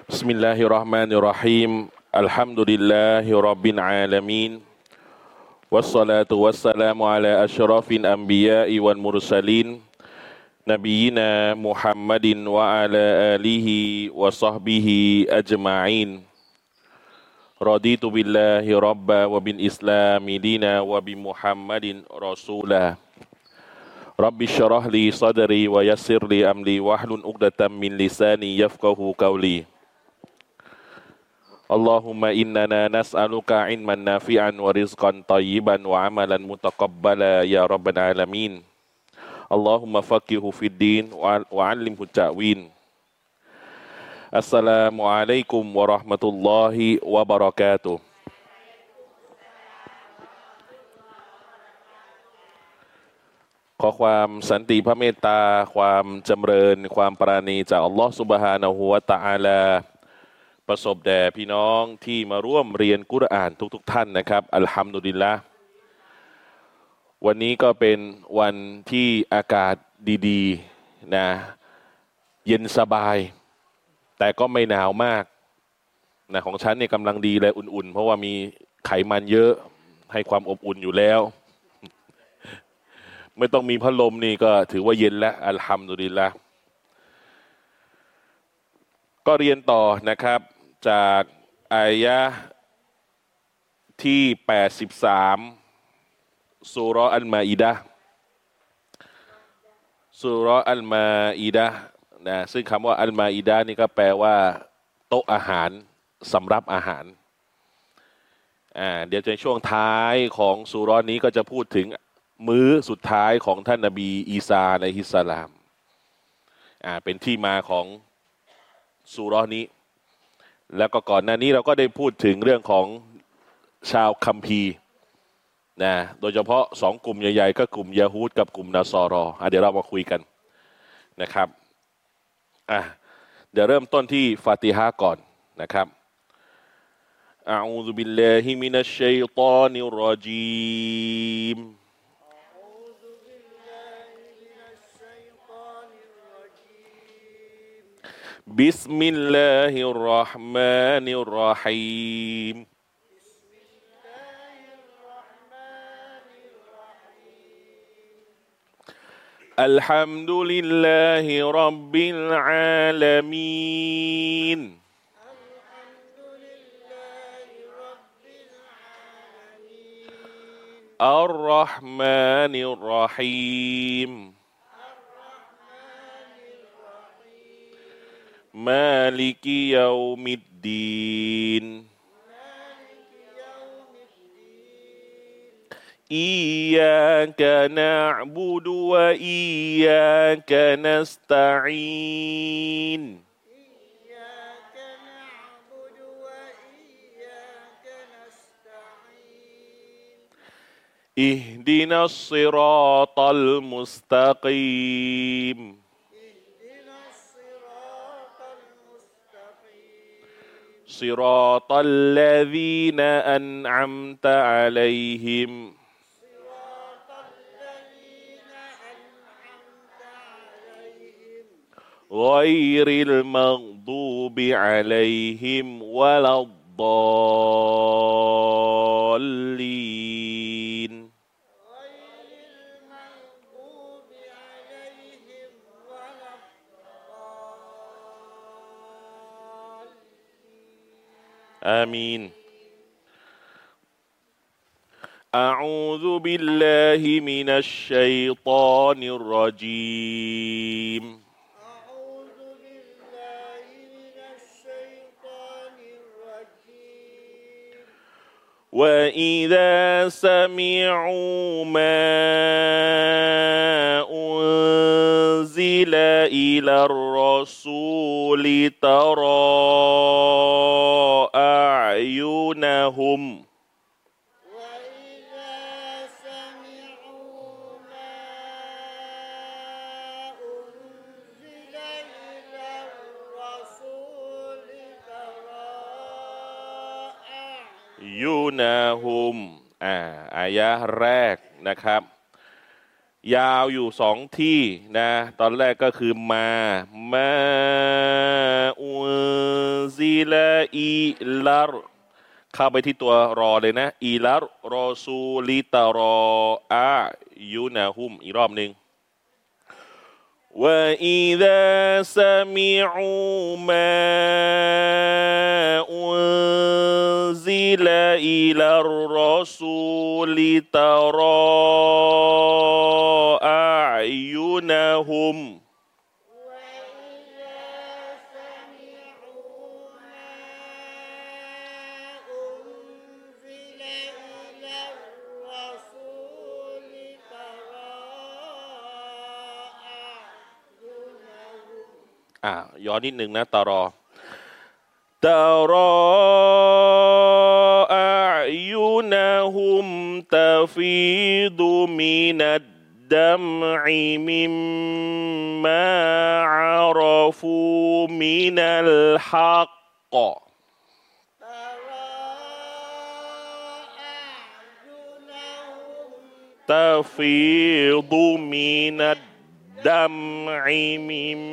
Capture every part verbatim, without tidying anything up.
بسم الله الرحمن الرحيم الحمد لله رب العالمين والصلاة والسلام على أشرف الأنبياء والمرسلين نبينا محمد وعلى آله وصحبه أجمعين رضيت بالله ربا وبالإسلام دينا وبمحمد رسولا رب اشرح لي صدري ويسر لي أمري واحلل عقدة من لساني يفقهوا قولي اللهم إننا نسألك علما نافعا ورزقا طيبا وعملا متقبلا يا رب العالمين اللهم فقهه في الدين وعلمه التأويل السلام عليكم ورحمة الله وبركاتهขอความสันติพระเมตตาความจำเริญความปราณีจากอัลลอฮฺซุบฮานะฮูวะตะอาลาประสบแด่พี่น้องที่มาร่วมเรียนกุรอานทุกๆ ท่านนะครับอัลฮัมดุลิลละห์วันนี้ก็เป็นวันที่อากาศดีๆนะเย็นสบายแต่ก็ไม่หนาวมากนะของฉันเนี่ยกำลังดีเลยอุ่นๆเพราะว่ามีไขมันเยอะให้ความอบอุ่นอยู่แล้วไม่ต้องมีพัดลมนี่ก็ถือว่าเย็นแล้วอัลฮัมดุลิลละห์ก็เรียนต่อนะครับจากอายะห์ที่แปดสิบสามซูเราะห์อัลมาอิดะห์ซูเราะห์อัลมาอิดะห์นะซึ่งคำว่าอัลมาอิดะห์นี่ก็แปลว่าโต๊ะอาหารสำรับอาหารอ่าเดี๋ยวในช่วงท้ายของซูเราะห์นี้ก็จะพูดถึงมื้อสุดท้ายของท่านนบีอีสาอะลัยฮิสสลามอ่าเป็นที่มาของซูเราะห์นี้แล้วก็ก่อนหน้านี้เราก็ได้พูดถึงเรื่องของชาวคัมภีร์นะโดยเฉพาะสองกลุ่มใหญ่ๆก็กลุ่มยะฮูดกับกลุ่มนาซอรออ่ะเดี๋ยวเรามาคุยกันนะครับอ่ะเดี๋ยวเริ่มต้นที่ฟาติฮะห์ก่อนนะครับอะอูซุบิลลาฮิมินัชชัยฏอนิรเราะญีมبسم الله الرحمن الرحيم الحمد لله رب العالمين الرحمن الرحيم مالك يوم الدين إياك نعبد وإياك نستعين اهدنا الصراط المستقيم صراط الذين أنعمت عليهم غير المغضوب عليهم ولا الضالين آمين أعوذ بالله من الشيطان الرجيم أعوذ بالله من الشيطان الرجيم وإذا سمعوا ما أنزل إلى الرسول ترى أعينهم وإذا سمعوا ما أنزل إلى الرسول ترى أعينهم อ่าอายะห์แรกนะครับ ยาวอยู่สองที่นะตอนแรกก็คือมามาอุนซิลาอิลารเข้าไปที่ตัวรอเลยนะอิลารรอซูลิตารออายุนะฮุมอีกรอบหนึ่งوإذا سمعوا ما أنزل إلى الرسول ترى أعينهمอ่าย้อนนิดหนึ่งนะตารอตารออายุนะฮุมตะฟีดุมินัดดัมอิมิมมาอาราฟูมินัลฮักกะตะฟีดุมินัดดัมอิมิม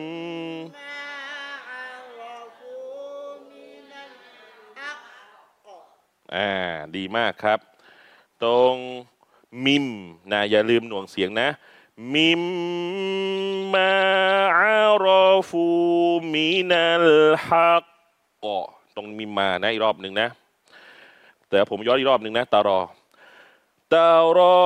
อ่าดีมากครับตรงมิมนะอย่าลืมหน่วงเสียงนะมิมมาอารอฟูมินัลฮักกะตรงมิมมานะอีกรอบหนึ่งนะแต่ผมย้อนอีกรอบหนึ่งนะตารอตารอ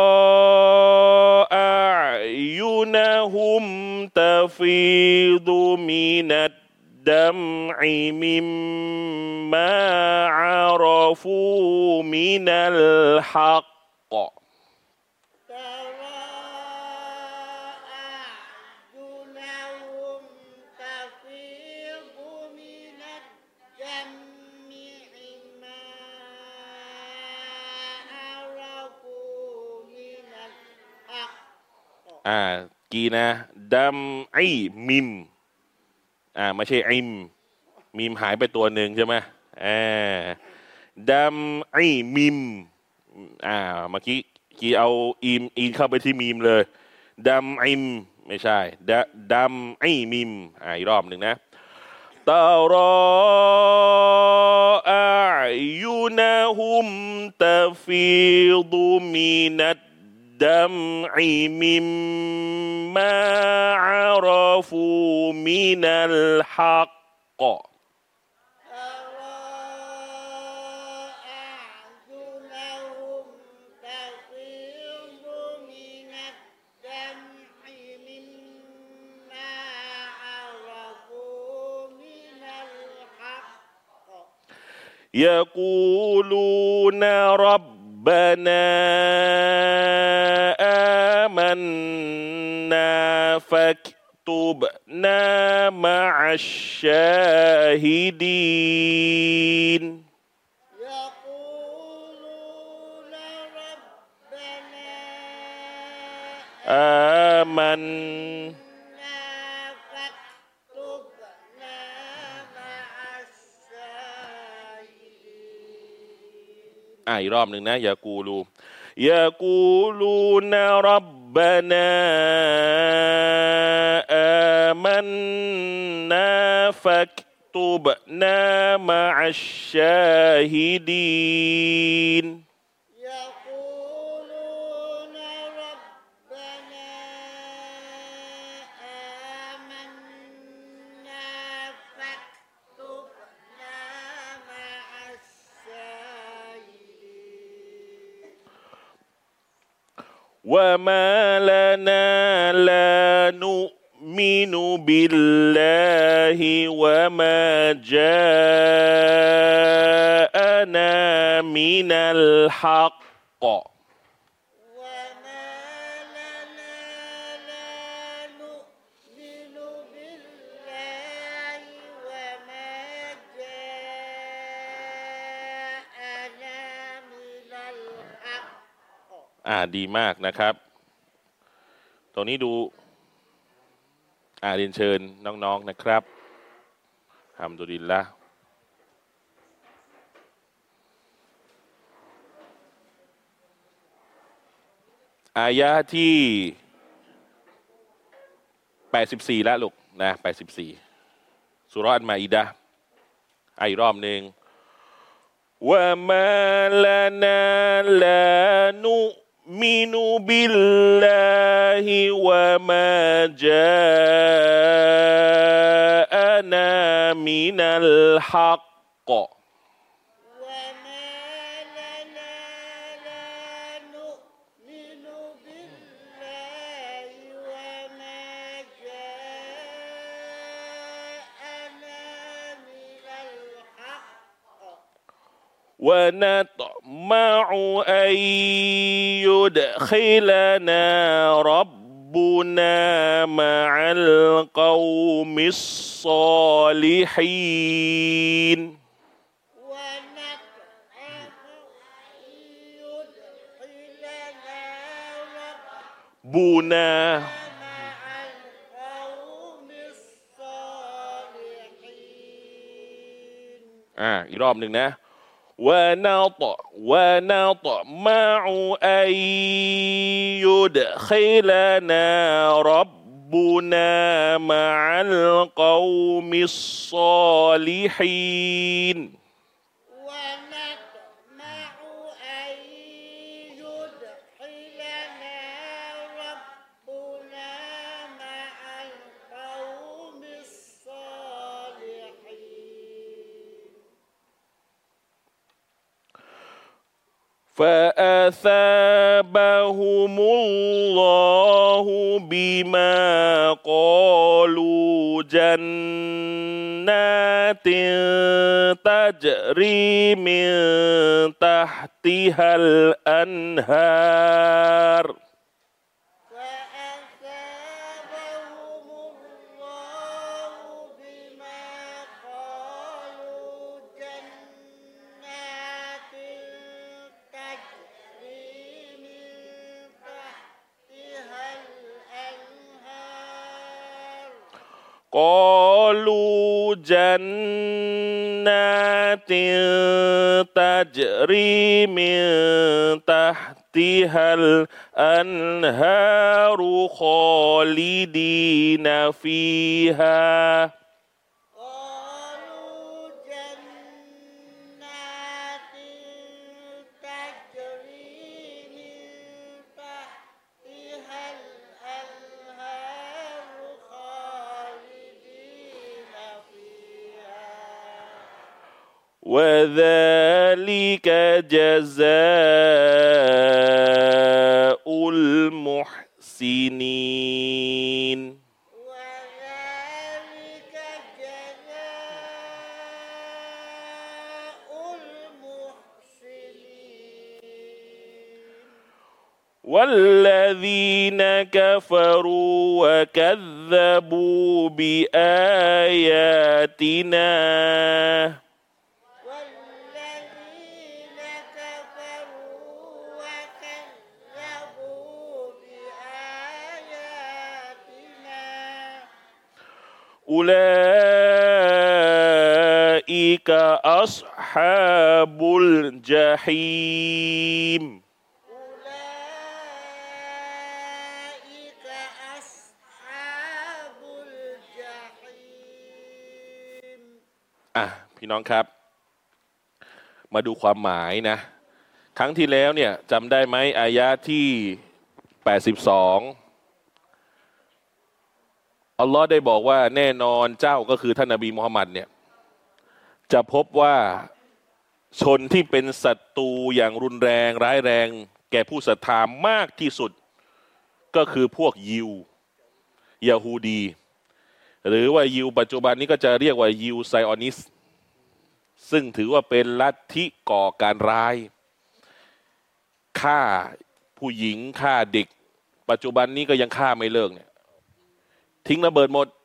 อายุนะฮุมตะฟีดุมินัดالدمع مما عرفوا من الحق ترى أعينهم تفيض من الدمع مما عرفوا من الحق อ่ากีนะดัมไอมิมอ่าไม่ใช่อิมมีมหายไปตัวหนึ่งใช่ไหมอ่าดัมไอมิมอ่าเมื่อกี้กี้เอาอิมอินเข้าไปที่มีมเลยดัมอิมไม่ใช่ดดัมไอมิมอ่าอีกรอบหนึ่งนะตารออายุนะฮุมตะฟีดุมินัดالدمع مما عرفوا من الحق أعينهم تفيض من الدمع مما عرفوا من الحق يقولون رب ربنا آمنا فاكتبنا مع الشاهدين يقولون ربنا آمناอ่าอีกรอบหนึ่งนะอย่ากูรูอย่ากูรูนะรับบานาอามันนาฟักตุบนามาอัชชาฮิดีนوما لنا لا نؤمن بالله وما جاءنا من الحقอ่าดีมากนะครับตรงนี้ดูอ่าเรียนเชิญน้องๆนะครับฮัมดุลิลละห์อายะที่แปดสิบสี่แล้วลูกนะแปดสิบสี่สุเราะห์อัลมาอิดะห์อีกรอบหนึ่งวะมาลานาลานุมินุบิลลาฮิวะมาจาอะนามินัลฮักกะونطمع أن يدخلنا ربنا مع القوم الصالحين ربناอ่าอีกรอบหนึ่งนะ ونطمع ونطمع أن يدخلنا ربنا مع القوم الصالحين ونطمع أن يدخلنا ربنا مع القوم الصالحين فأثابهم الله بما قالوا جنات تجري من تحتها الأنهار قالوا جنات تجري من تحتها الأنهار خالدين فيها وذلك جزاء المحسنين وذلك جزاء المحسنين والذين كفروا وكذبوا بآياتنا أولئك أصحاب الجحيم أولئك أصحاب الجحيم อ่ะพี่น้องครับมาดูความหมายนะครั้งที่แล้วเนี่ยจำได้ไหมอายะที่แปดสิบสองอัลลอฮ์ได้บอกว่าแน่นอนเจ้าก็คือท่านนบีมุฮัมมัดเนี่ยจะพบว่าชนที่เป็นศัตรูอย่างรุนแรงร้ายแรงแก่ผู้ศรัทธามากที่สุดก็คือพวกยิวยาฮูดีหรือว่ายิวปัจจุบันนี้ก็จะเรียกว่ายิวไซออนิสซึ่งถือว่าเป็นลัทธิก่อการร้ายฆ่าผู้หญิงฆ่าเด็กปัจจุบันนี้ก็ยังฆ่าไม่เลิกเนี่ยทิ้งระเบิดหมด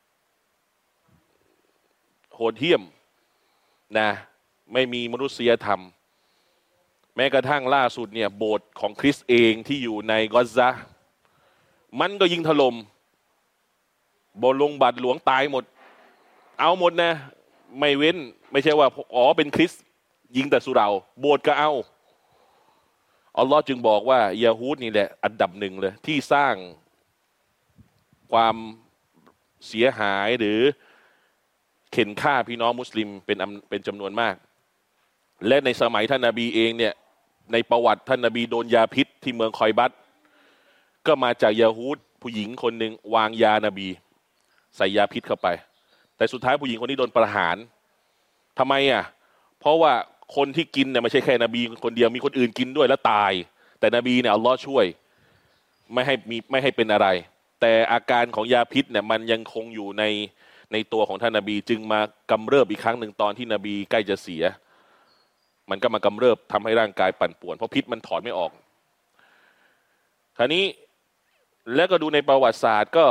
โหดเหี้ยมนะไม่มีมนุษยธรรมแม้กระทั่งล่าสุดเนี่ยโบสถ์ของคริสต์เองที่อยู่ในกอซามันก็ยิงถล่มบนลงบัตรหลวงตายหมดเอาหมดนะไม่เว้นไม่ใช่ว่าอ๋อเป็นคริสต์ยิงแต่สุเหร่าโบสถ์ก็เอาอัลลอฮ์จึงบอกว่ายาฮูดนี่แหละอันดับหนึ่งเลยที่สร้างความเสียหายหรือเข็นฆ่าพี่น้องมุสลิมเป็นเป็นจำนวนมากและในสมัยท่านนบีเองเนี่ยในประวัติท่านนบีโดนยาพิษที่เมืองคอยบัตก็มาจากยาฮูดผู้หญิงคนหนึ่งวางยานบีใส่ยาพิษเข้าไปแต่สุดท้ายผู้หญิงคนนี้โดนประหารทำไมอ่ะเพราะว่าคนที่กินเนี่ยไม่ใช่แค่นบีคนเดียวมีคนอื่นกินด้วยแล้วตายแต่นบีเนี่ยอัลลอฮ์ช่วยไม่ให้มีไม่ให้เป็นอะไรแต่อาการของยาพิษเนี่ยมันยังคงอยู่ในในตัวของท่านนบีจึงมากำเริบอีกครั้งหนึ่งตอนที่นบีใกล้จะเสียมันก็มากำเริบทำให้ร่างกายปั่นป่วนเพราะพิษมันถอนไม่ออกคราวนี้แล้วก็ดูในประวัติศาสตร์ก็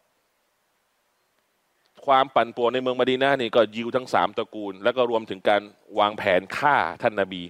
ความปั่นป่วนในเมืองมะดีนะห์นี่ก็ยิวทั้งสามตระกูลแล้วก็รวมถึงการวางแผนฆ่าท่านนบี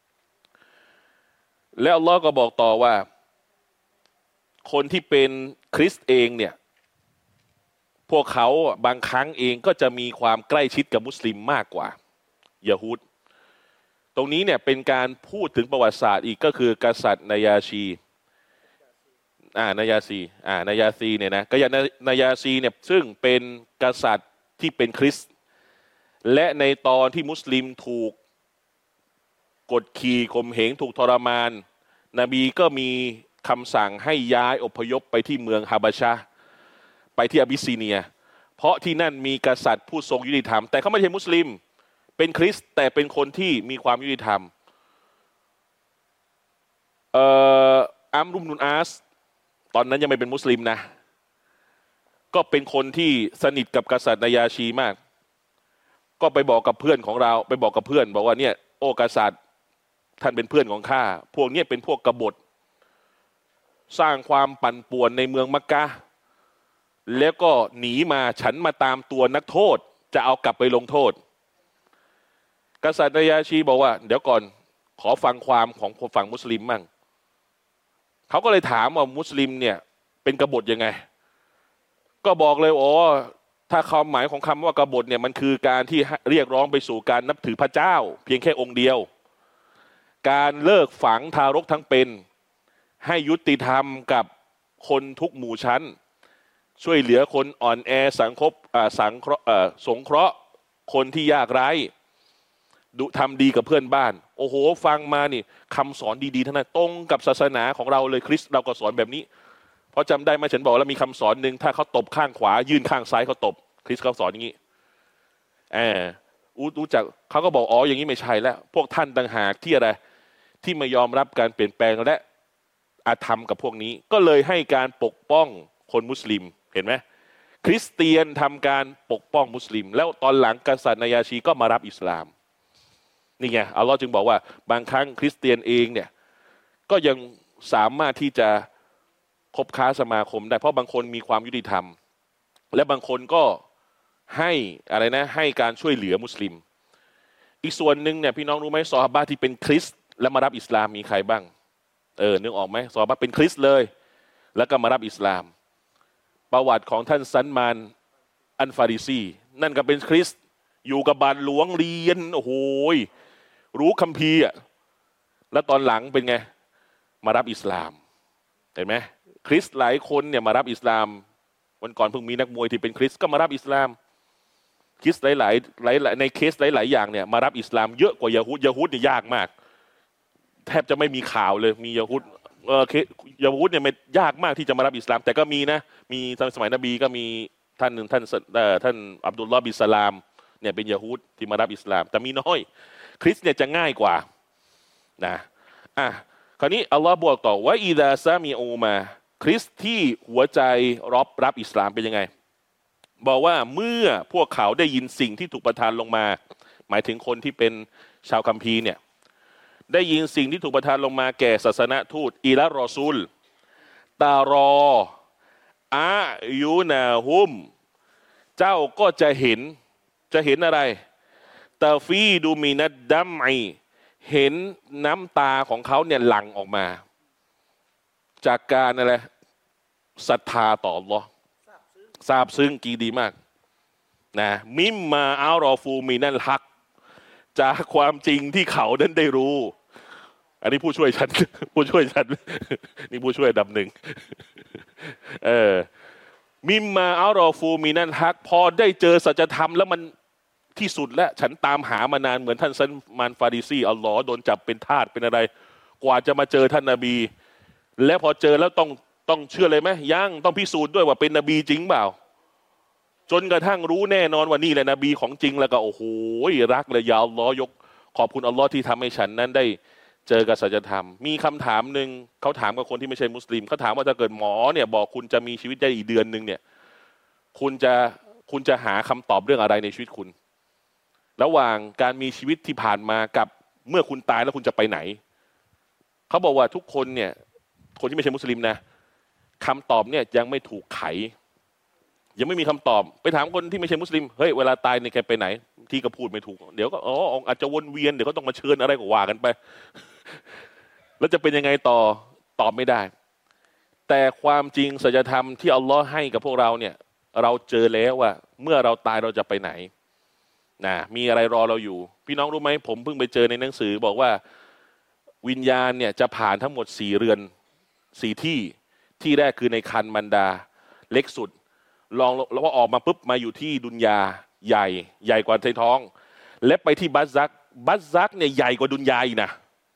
แล้วอัลลอฮ์ก็บอกต่อว่าคนที่เป็นคริสต์เองเนี่ยพวกเขาบางครั้งเองก็จะมีความใกล้ชิดกับมุสลิมมากกว่ายะฮูดตรงนี้เนี่ยเป็นการพูดถึงประวัติศาสตร์อีกก็คือกษัตริย์นายาชีอ่านายาซีอ่านายาซีเนี่ยนะก็อย่างนายาซีเนี่ยซึ่งเป็นกษัตริย์ที่เป็นคริสต์และในตอนที่มุสลิมถูกกดขี่ข่มเหงถูกทรมานนบีก็มีคำสั่งให้ย้ายอพยพไปที่เมืองฮาบาชะไปที่อาบิสซีเนียเพราะที่นั่นมีกษัตริย์ผู้ทรงยุติธรรมแต่เขาไม่ใช่มุสลิมเป็นคริสต์แต่เป็นคนที่มีความยุติธรรมเอ่ออัมรุมนุนอาสตอนนั้นยังไม่เป็นมุสลิมนะก็เป็นคนที่สนิทกับกษัตริย์นายาชีมากก็ไปบอกกับเพื่อนของเราไปบอกกับเพื่อนบอกว่าเนี่ยโอ้กษัตริย์ท่านเป็นเพื่อนของข้าพวกนี้เป็นพวกกบฏสร้างความปั่นป่วนในเมืองมักกะแล้วก็หนีมาฉันมาตามตัวนักโทษจะเอากลับไปลงโทษกษัตริย์นายาชีบอกว่าเดี๋ยวก่อนขอฟังความของฝั่งมุสลิมมั่งเขาก็เลยถามว่ามุสลิมเนี่ยเป็นกบฏยังไงก็บอกเลยอ๋อถ้าความหมายของคำว่ากบฏเนี่ยมันคือการที่เรียกร้องไปสู่การนับถือพระเจ้าเพียงแค่องค์เดียวการเลิกฝังทารกทั้งเป็นให้ยุติธรรมกับคนทุกหมู่ชั้นช่วยเหลือคนอ่อนแอสังคบสังเคราะห์สงเคราะห์คนที่ยากไร้ดุทำดีกับเพื่อนบ้านโอ้โหฟังมานี่คำสอนดีๆทั้งนั้นตรงกับศาสนาของเราเลยคริสต์เราก็สอนแบบนี้เพราะจำได้ไหมฉันบอกแล้วมีคำสอนหนึ่งถ้าเขาตบข้างขวายื่นข้างซ้ายเขาตบคริสต์เขาสอนอย่างนี้แอบรู้จักเขาก็บอกอ๋ออย่างนี้ไม่ใช่แล้วพวกท่านต่างหากที่อะไรที่ไม่ยอมรับการเปลี่ยนแปลงและอาธรรมกับพวกนี้ก็เลยให้การปกป้องคนมุสลิมเห็นไหมคริสเตียนทำการปกป้องมุสลิมแล้วตอนหลังกษัตริย์นายาชีก็มารับอิสลามนี่ไงอัลลอฮ์จึงบอกว่าบางครั้งคริสเตียนเองเนี่ยก็ยังสามารถที่จะคบค้าสมาคมได้เพราะบางคนมีความยุติธรรมและบางคนก็ให้อะไรนะให้การช่วยเหลือมุสลิมอีกส่วนหนึ่งเนี่ยพี่น้องรู้ไหมซอฮาบะห์ที่เป็นคริสต์และมารับอิสลามมีใครบ้างเออนึกออกไหมซอฮาบะห์เป็นคริสต์เลยแล้วก็มารับอิสลามประวัติของท่านซันมานอันฟาริซีนั่นก็เป็นคริสต์อยู่กับบาทหลวงเรียนโอ้โหรู้คัมภีร์อ่ะแล้วตอนหลังเป็นไงมารับอิสลามเห็นไหมคริสต์หลายคนเนี่ยมารับอิสลามวันก่อนเพิ่งมีนักมวยที่เป็นคริสต์ก็มารับอิสลามคริสต์หลายๆหลายๆในเคสหลายๆอย่างเนี่ยมารับอิสลามเยอะกว่ายะฮูดยะฮูดเนี่ยยากมากแทบจะไม่มีข่าวเลยมียะฮูดเออยะฮูดเนี่ยไม่ยากมากที่จะมารับอิสลามแต่ก็มีนะมีสมัยนบีก็มีท่านหนึ่งท่านท่านอับดุลลอฮ์บินสลามเนี่ยเป็นยะฮูดที่มารับอิสลามแต่มีน้อยคริสเนี่ยจะง่ายกว่านะอ่ะคราวนี้อัลลอฮ์บอกต่อว่าอิดาซามีอูมาคริสที่หัวใจรับรับอิสลามเป็นยังไงบอกว่าเมื่อพวกเขาได้ยินสิ่งที่ถูกประทานลงมาหมายถึงคนที่เป็นชาวคัมภีร์เนี่ยได้ยินสิ่งที่ถูกประทานลงมาแก่ศาสนทูตอิละรอซูลตารออายูนาฮุมเจ้าก็จะเห็นจะเห็นอะไรตาฟีดูมินัดดัมไอเห็นน้ำตาของเขาเนี่ยหลั่งออกมาจากการอะไรศรัทธาต่ออัลเลาะห์ซาบซึ้งกีดีมากนะมิมมาอัลรอฟูมินัลฮักจากความจริงที่เขานั้นได้รู้อันนี้ผู้ช่วยฉันผู้ช่วยฉันนี่ผู้ช่วยดับหนึ่งเออมิมมาอัลรอฟูมินัลฮักพอได้เจอสัจธรรมแล้วมันที่สุดแล้วฉันตามหามานานเหมือนท่านซัลมานฟาริซีอัลลอฮ์โดนจับเป็นทาสเป็นอะไรกว่าจะมาเจอท่านนบี และพอเจอแล้วต้องต้องเชื่อเลยไหมยังต้องพิสูจน์ด้วยว่าเป็นนบีจริงเปล่าจนกระทั่งรู้แน่นอนว่านี่แหละนบีของจริงแล้วก็โอ้โหรักเลยยาอัลลอฮ์ยกขอบคุณอัลลอฮ์ที่ทำให้ฉันนั้นได้เจอกับสัจธรรมมีคำถามหนึ่งเขาถามกับคนที่ไม่ใช่มุสลิมเขาถามว่าถ้าเกิดหมอเนี่ยบอกคุณจะมีชีวิตได้อีกเดือนหนึ่งเนี่ยคุณจะคุณจะหาคำตอบเรื่องอะไรในชีวิตคุณระหว่างการมีชีวิตที่ผ่านมากับเมื่อคุณตายแล้วคุณจะไปไหนเขาบอกว่าทุกคนเนี่ยคนที่ไม่ใช่มุสลิมนะคำตอบเนี่ยยังไม่ถูกไขยังไม่มีคำตอบไปถามคนที่ไม่ใช่มุสลิมเฮ้ยเวลาตายเนี่ยแกไปไหนที่ก็พูดไม่ถูกเดี๋ยวก็อ๋ออาจจะวนเวียนเดี๋ยวก็ต้องมาเชิญอะไรก็ว่ากันไป แล้วจะเป็นยังไงต่อตอบไม่ได้แต่ความจริงสัจธรรมที่อัลลอฮ์ให้กับพวกเราเนี่ยเราเจอแล้วว่าเมื่อเราตายเราจะไปไหนนะมีอะไรรอเราอยู่พี่น้องรู้ไหมผมเพิ่งไปเจอในหนังสือบอกว่าวิญญาณเนี่ยจะผ่านทั้งหมดสี่เรือนสี่ที่ที่แรกคือในคันมันดาเล็กสุดลองแล้วพอออกมาปุ๊บมาอยู่ที่ดุนยาใหญ่ใหญ่กว่าในท้องและไปที่บัซซักบัซซักเนี่ยใหญ่กว่าดุนยาอีกนะ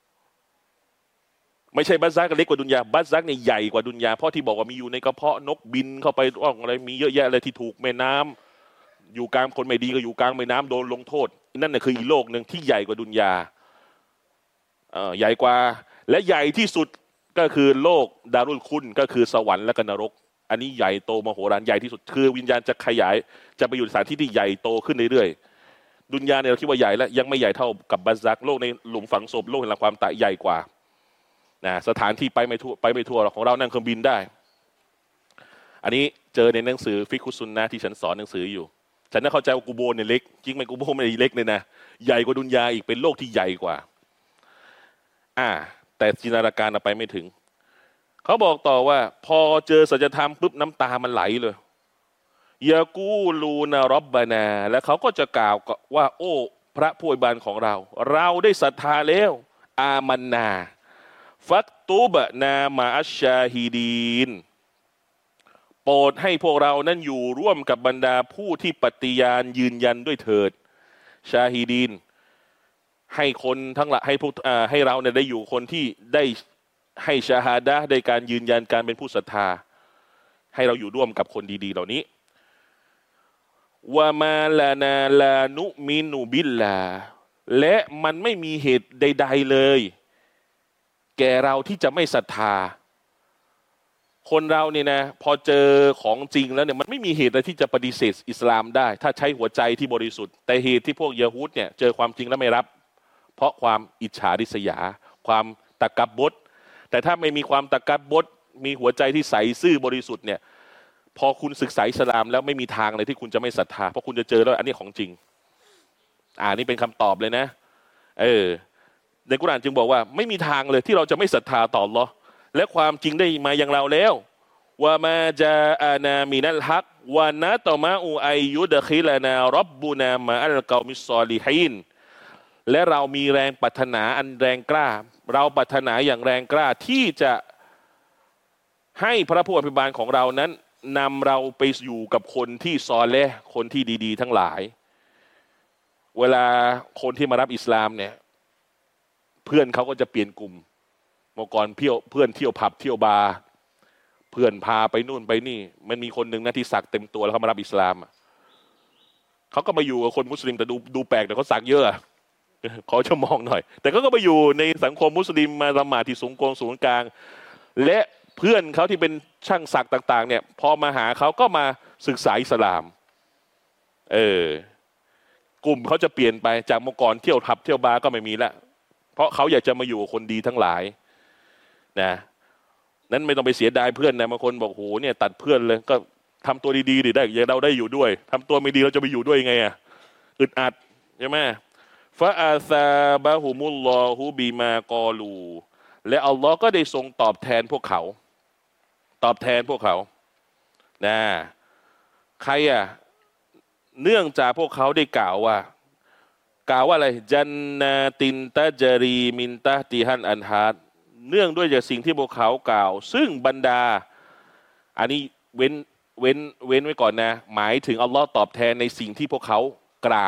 ไม่ใช่บัซซักเล็กกว่าดุนยาบัซซักเนี่ยใหญ่กว่าดุนยาเพราะที่บอกว่ามีอยู่ในกระเพาะนกบินเข้าไปอ่องอะไรมีเยอะแยะเลยที่ถูกแม่น้ำอยู่กลางคนไม่ดีก็อยู่กลางแม่น้ำโดนลงโทษนั่นน่ะคืออีกโลกหนึ่งที่ใหญ่กว่าดุนยาเอ่อใหญ่กว่าและใหญ่ที่สุดก็คือโลกดารุลคุนก็คือสวรรค์และก็นรกอันนี้ใหญ่โตมโหฬารใหญ่ที่สุดคือวิญญาณจะขยายจะไปอยู่สถานที่ที่ใหญ่โตขึ้นเรื่อยๆดุนยาเนี่ยเราคิดว่าใหญ่แล้วยังไม่ใหญ่เท่ากับบัซซักโลกในหลุมฝังศพโลกแห่งความตายใหญ่กว่านะสถานที่ไปไม่ทั่วไปไม่ทั่วของเรานั่งเครื่องบินได้อันนี้เจอในหนังสือฟิกุซุนนะที่ฉันสอนหนังสืออยู่ฉันน่าเข้าใจว่ากูโบเนี่ยเล็กจริงไหมกูโบไม่ได้เล็กเลยนะใหญ่กว่าดุนยาอีกเป็นโลกที่ใหญ่กว่าอ่าแต่จินตนาการเราไปไม่ถึงเขาบอกต่อว่าพอเจอสัจธรรมปุ๊บน้ำตามันไหลเลยยากูลูนารบบานาและเขาก็จะกล่าวว่าโอ้พระผู้อวยบานของเราเราได้ศรัทธาแล้วอามันนาฟักตูบนามาอัชชาฮีดีนโปรดให้พวกเรานั้นอยู่ร่วมกับบรรดาผู้ที่ปฏิญาณยืนยันด้วยเถิดชาฮีดีนให้คนทั้งหลายให้พวกให้เราเนี่ยได้อยู่คนที่ได้ให้ชาฮาดะห์ได้การยืนยันการเป็นผู้ศรัทธาให้เราอยู่ร่วมกับคนดีๆเหล่านี้วามาลานาลานุมินูบิลลาและมันไม่มีเหตุใดๆเลยแก่เราที่จะไม่ศรัทธาคนเราเนี่ยนะพอเจอของจริงแล้วเนี่ยมันไม่มีเหตุอะไรที่จะปฏิเสธอิสลามได้ถ้าใช้หัวใจที่บริสุทธิ์แต่เหตุที่พวกยะฮูดเนี่ยเจอความจริงแล้วไม่รับเพราะความอิจฉาริษยาความตะกับบดแต่ถ้าไม่มีความตะกับบดมีหัวใจที่ใสซื่อบริสุทธิ์เนี่ยพอคุณศึกษาอิสลามแล้วไม่มีทางเลยที่คุณจะไม่ศรัทธาเพราะคุณจะเจอแล้วอันนี้ของจริงอ่านี่เป็นคำตอบเลยนะเออในกุรอานจึงบอกว่าไม่มีทางเลยที่เราจะไม่ศรัทธาต่ออัลเลาะห์และความจริงได้มาอย่างเราแล้วว่ามาจาอานามินัลฮักวานะตอมาอูไอยุดะคิลานารับบุนามาอัลกอมิซอลิฮีนและเรามีแรงปรารถนาอันแรงกล้าเราปรารถนาอย่างแรงกล้าที่จะให้พระผู้อภิบาลของเรานั้นนำเราไปอยู่กับคนที่ซอเลห์คนที่ดีๆทั้งหลายเวลาคนที่มารับอิสลามเนี่ยเพื่อนเขาก็จะเปลี่ยนกลุ่มเมื่อก่อนเพื่อนเพื่อนเที่ยวผับเที่ยวบาร์เพื่อนพาไปนู่นไปนี่มันมีคนหนึ่งนะที่สักเต็มตัวแล้วเขามารับอิสลามเขาก็มาอยู่กับคนมุสลิมแต่ดูดูแปลกแต่เขาสักเยอะขอจะมองหน่อยแต่เขาก็ไปอยู่ในสังคมมุสลิมมาละหมาดที่สูงโกงศูนย์กลางและเพื่อนเขาที่เป็นช่างสักต่างๆเนี่ยพอมาหาเขาก็มาศึกษาอิสลามเออกลุ่มเขาจะเปลี่ยนไปจากเมื่อก่อนเที่ยวผับเที่ยวบาร์ก็ไม่มีละเพราะเขาอยากจะมาอยู่กับคนดีทั้งหลายนะนั้นไม่ต้องไปเสียดายเพื่อนนะบางคนบอกโหเนี่ยตัดเพื่อนเลยก็ทำตัวดีๆดิได้อย่าเราได้อยู่ด้วยทำตัวไม่ดีเราจะไปอยู่ด้วยยังไงอ่ะอึดอัดใช่ไหมฟาอาซาบะฮุมุลลอฮุบีมากอลูและอัลลอฮ์ก็ได้ทรงตอบแทนพวกเขาตอบแทนพวกเขานะใครอ่ะเนื่องจากพวกเขาได้กล่าวว่ากล่าวว่าอะไรจันนาตินตะจารีมินตะติฮันอันฮาดเนื่องด้วยจากสิ่งที่พวกเขากล่าวซึ่งบรรดาอันนี้เว้นเว้นเว้นไว้ก่อนนะหมายถึงอัลลอฮ์ตอบแทนในสิ่งที่พวกเขากล่าว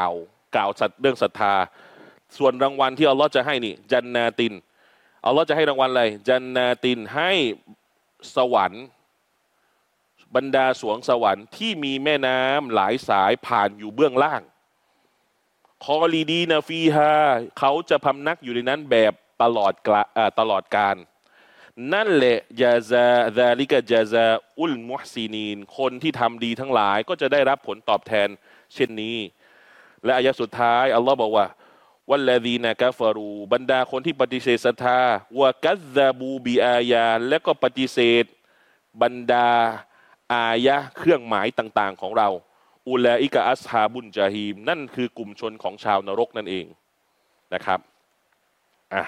กล่าวสัตเรื่องศรัทธาส่วนรางวัลที่อัลลอฮ์จะให้นี่จันนาตินอัลลอฮ์จะให้รางวัลอะไรจันนาตินให้สวรรค์บรรดาสวงสวรรค์ที่มีแม่น้ำหลายสายผ่านอยู่เบื้องล่างคอลีดีนาฟีฮาเขาจะพำนักอยู่ในนั้นแบบตลอดกาตลอดกาลนั่นแหละยาซาซาลิกะจาซาอุลมุฮซินีนคนที่ทำดีทั้งหลายก็จะได้รับผลตอบแทนเช่นนี้และอายะสุดท้ายอัลลอฮ์บอกว่าวัลลดีนะกะฟารูบรรดาคนที่ปฏิเสธศรัทธาวะกัซซาบูบิอายาและก็ปฏิเสธบรรดาอายะเครื่องหมายต่างๆของเราอุลาอิกะอัสฮาบุนจาฮีมนั่นคือกลุ่มชนของชาวนรกนั่นเองนะครับอ่ะ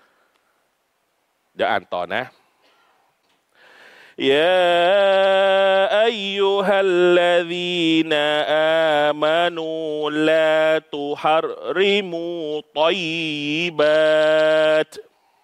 เดี๋ยวอ่านต่อนะยาอัยยูฮัลลดีนอามานูลาตุฮัรริมูฏอยบาต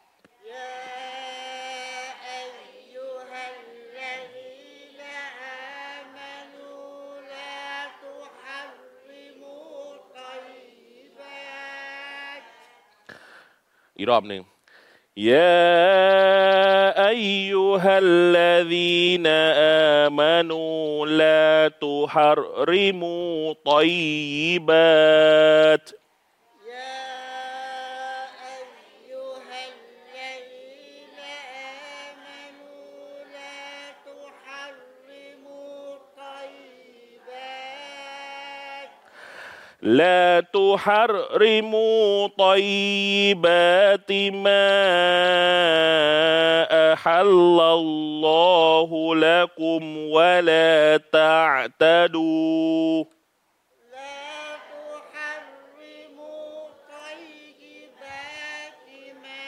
อีกรอบหนึ่งยาอัยยูฮัลลดีนอามานูลาตุฮัรริมูฏอยบาตلا تحرموا طيبات ما أحل الله لكم ولا تعتدوا لا تحرموا طيبات ما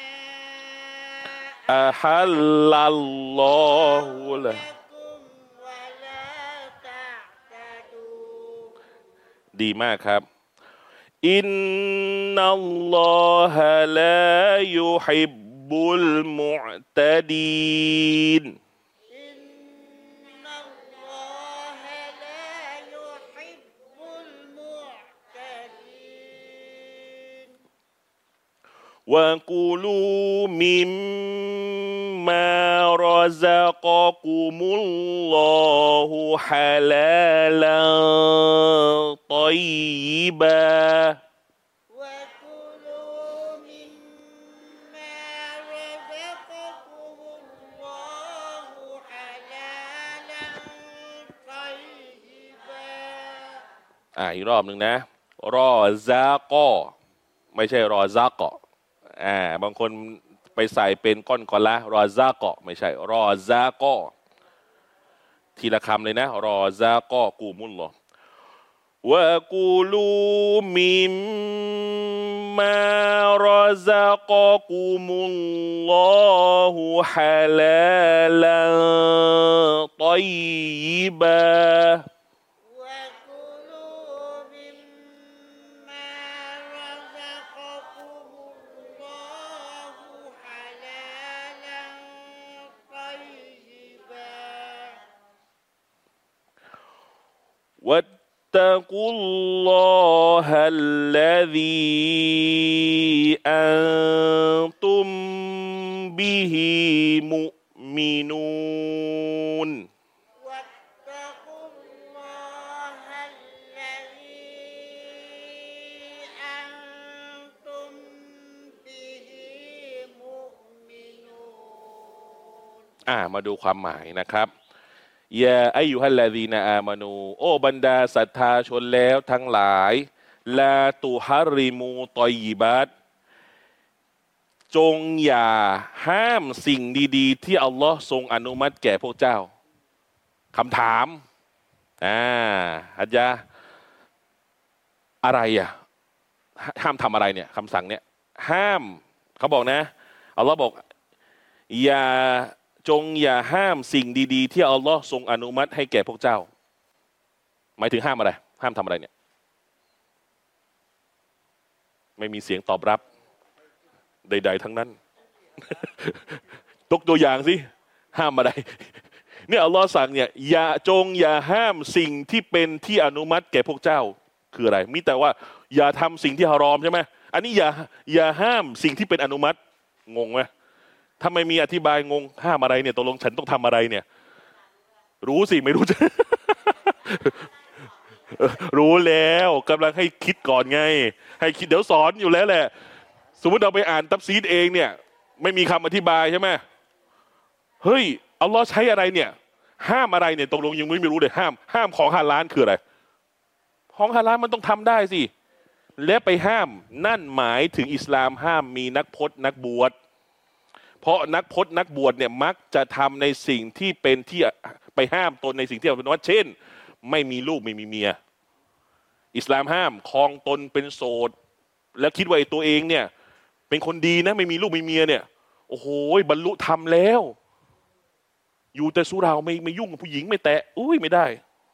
أحل الله لكم ولا تعتدوا ดีมากครับอินนัลลอฮะลายุฮิบบุลมุอ์ตะดีนอินนัลลอฮะลายุฮิบบุลมุอ์ตะดีนวะกุลูมิมมารอซะกะกุมุลลอฮุฮะลาลันฏอยบะอ่าอีกรอบหนึ่งนะรอซากอไม่ใช่รอซากออ่าบางคนไปใส่เป็นก้อนก่อนละรอซากอไม่ใช่รอซากอทีละคำเลยนะรอซากอกูมุลลอวะกูลูมิมมารอซากอกุมุลลอฮุฮะลาลันฏอยบะواتقوا الله الذي أنتم به مؤمنون واتقوا الله الذي أنتم به مؤمنون อ่ามาดูความหมายนะครับยาอายุฮัลลาดีนาอามานูโอบรรดาศรัทธาชนแล้วทั้งหลายลาตุฮัรริมูตอยยิบัตจงอย่าห้ามสิ่งดีๆที่อัลลอฮ์ทรงอนุมัติแก่พวกเจ้าคำถามอ่าฮัจญะอะไรอ่ะห้ามทำอะไรเนี่ยคำสั่งเนี่ยห้ามเขาบอกนะอัลลอฮ์บอกอย่าจงอย่าห้ามสิ่งดีๆที่อัลลอฮ์ทรงอนุมัติให้แก่พวกเจ้าหมายถึงห้ามอะไรห้ามทำอะไรเนี่ยไม่มีเสียงตอบรับใดๆทั้งนั้นตกตัวอย่างสิห้ามอะไรเนี่ยอัลลอฮ์สั่งเนี่ยอย่าจงอย่าห้ามสิ่งที่เป็นที่อนุมัติแก่พวกเจ้าคืออะไรมีแต่ว่าอย่าทำสิ่งที่ฮารอมใช่ไหมอันนี้อย่าอย่าห้ามสิ่งที่เป็นอนุมัติงงไหมถ้าไม่มีอธิบายงงห้ามอะไรเนี่ยตกลงฉันต้องทำอะไรเนี่ยรู้สิไม่รู้จะ รู้แล้วกำลังให้คิดก่อนไงให้คิดเดี๋ยวสอนอยู่แล้วแหละสมมติเราไปอ่านตัฟซีรเองเนี่ยไม่มีคำอธิบายใช่ไหมเฮ้ยอัลลอฮ์ใช้อะไรเนี่ยห้ามอะไรเนี่ยตกลงยังไม่รู้เลยห้ามห้ามของฮาลาลคืออะไรของฮาลาลมันต้องทำได้สิและไปห้ามนั่นหมายถึงอิสลามห้ามมีนักพจน์นักบวชเพราะนักพจน์นักบวชเนี่ยมักจะทำในสิ่งที่เป็นที่ไปห้ามตนในสิ่งที่เป็นวัดเช่นไม่มีลูกไม่มีเมียอิสลามห้ามครองตนเป็นโสดแล้วคิดว่าไอ้ตัวเองเนี่ยเป็นคนดีนะไม่มีลูกไม่มีเมียเนี่ยโอ้โหบรรลุธรรมแล้วอยู่แต่สุราไม่ไม่ยุ่งกับผู้หญิงไม่แตะอุ้ยไม่ได้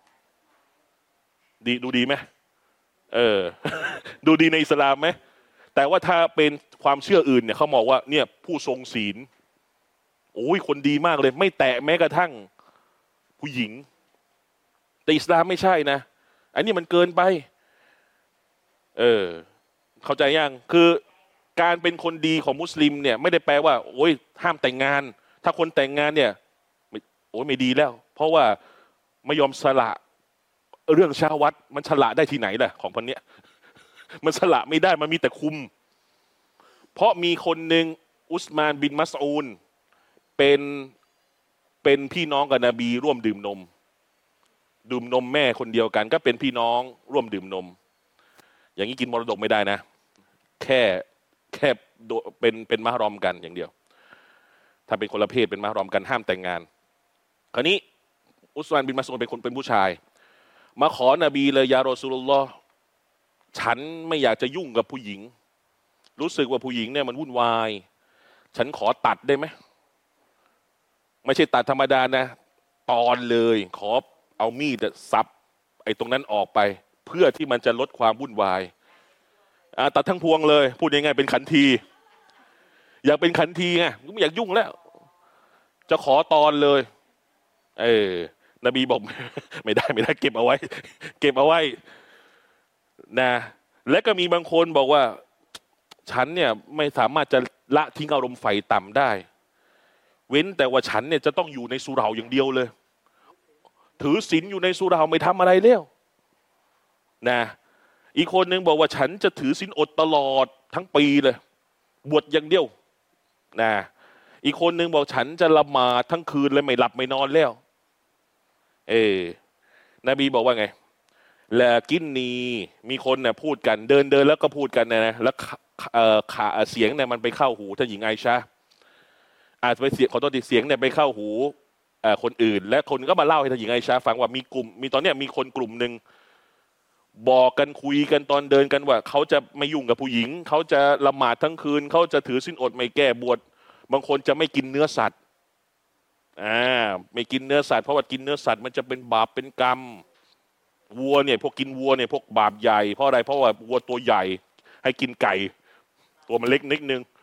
ดีดูดีไหมเออ ดูดีในอิสลามไหมแต่ว่าถ้าเป็นความเชื่ออื่นเนี่ยเขาบอกว่าเนี่ยผู้ทรงศีลโอ้ยคนดีมากเลยไม่แตะแม้กระทั่งผู้หญิงแต่อิสลามไม่ใช่นะอันนี้มันเกินไปเออเข้าใจยังคือการเป็นคนดีของมุสลิมเนี่ยไม่ได้แปลว่าโอ้ยห้ามแต่งงานถ้าคนแต่งงานเนี่ยโอ้ยไม่ดีแล้วเพราะว่าไม่ยอมสละเรื่องชาวัดมันสละได้ที่ไหนล่ะของพันเนี้ยมันสละไม่ได้มันมีแต่คุมเพราะมีคนหนึ่งอุสมานบินมัสอูนเป็นเป็นพี่น้องกับนบีร่วมดื่มนมดื่มนมแม่คนเดียวกันก็เป็นพี่น้องร่วมดื่มนมอย่างนี้กินมรดกไม่ได้นะแค่แค่เป็นเป็นมหรอมกันอย่างเดียวถ้าเป็นคนละเพศเป็นมหรอมกันห้ามแต่งงานคราวนี้อุสมานบินมัสอูนเป็นคนเป็นผู้ชายมาขอนบีเลยยารอซูลุลลอฮ์ฉันไม่อยากจะยุ่งกับผู้หญิงรู้สึกว่าผู้หญิงเนี่ยมันวุ่นวายฉันขอตัดได้ไหมไม่ใช่ตัดธรรมดานะตอนเลยขอเอามีดสับไอ้ตรงนั้นออกไปเพื่อที่มันจะลดความวุ่นวายตัดทั้งพวงเลยพูดยังไงเป็นขันทีอยากเป็นขันทีไงไม่อยากยุ่งแล้วจะขอตอนเลยเออนบีบอกไม่ได้ไม่ได้เก็บเอาไว้เก็บเอาไว้นะและก็มีบางคนบอกว่าฉันเนี่ยไม่สามารถจะละทิ้งอารมณ์ไฟต่ำได้เว้นแต่ว่าฉันเนี่ยจะต้องอยู่ในสุราอย่างเดียวเลยถือศีลอยู่ในสุราไม่ทำอะไรเลี้ยวนะอีกคนนึงบอกว่าฉันจะถือศีลอดตลอดทั้งปีเลยบวชอย่างเดียวนะอีกคนนึงบอกฉันจะละหมาดทั้งคืนเลยไม่หลับไม่นอนแล้วเออนบีบอกว่าไงและกินนีมีคนเนี่ยพูดกันเดินเดินแล้วก็พูดกันนะแล้วเอ่อขาเสียงเนี่ยมันไปเข้าหูท่านหญิงไอชาอาจจะไปเสียงขอโทษทีเสียงเนี่ยไปเข้าหูเอ่อคนอื่นและคนก็มาเล่าให้ท่านหญิงไอชาฟังว่ามีกลุ่มมีตอนเนี้ยมีคนกลุ่มหนึ่งบอกกันคุยกันตอนเดินกันว่าเขาจะไม่ยุ่งกับผู้หญิงเขาจะละหมาดทั้งคืนเขาจะถือศีลอดไม่แก้บวชบางคนจะไม่กินเนื้อสัตว์อ่าไม่กินเนื้อสัตว์เพราะว่ากินเนื้อสัตว์มันจะเป็นบาปเป็นกรรมวัวเนี่ยพวกกินวัวเนี่ยพวกบาปใหญ่เพราะอะไรเพราะว่าวัวตัวใหญ่ให้กินไก่ตัวมันเล็กนิดนึง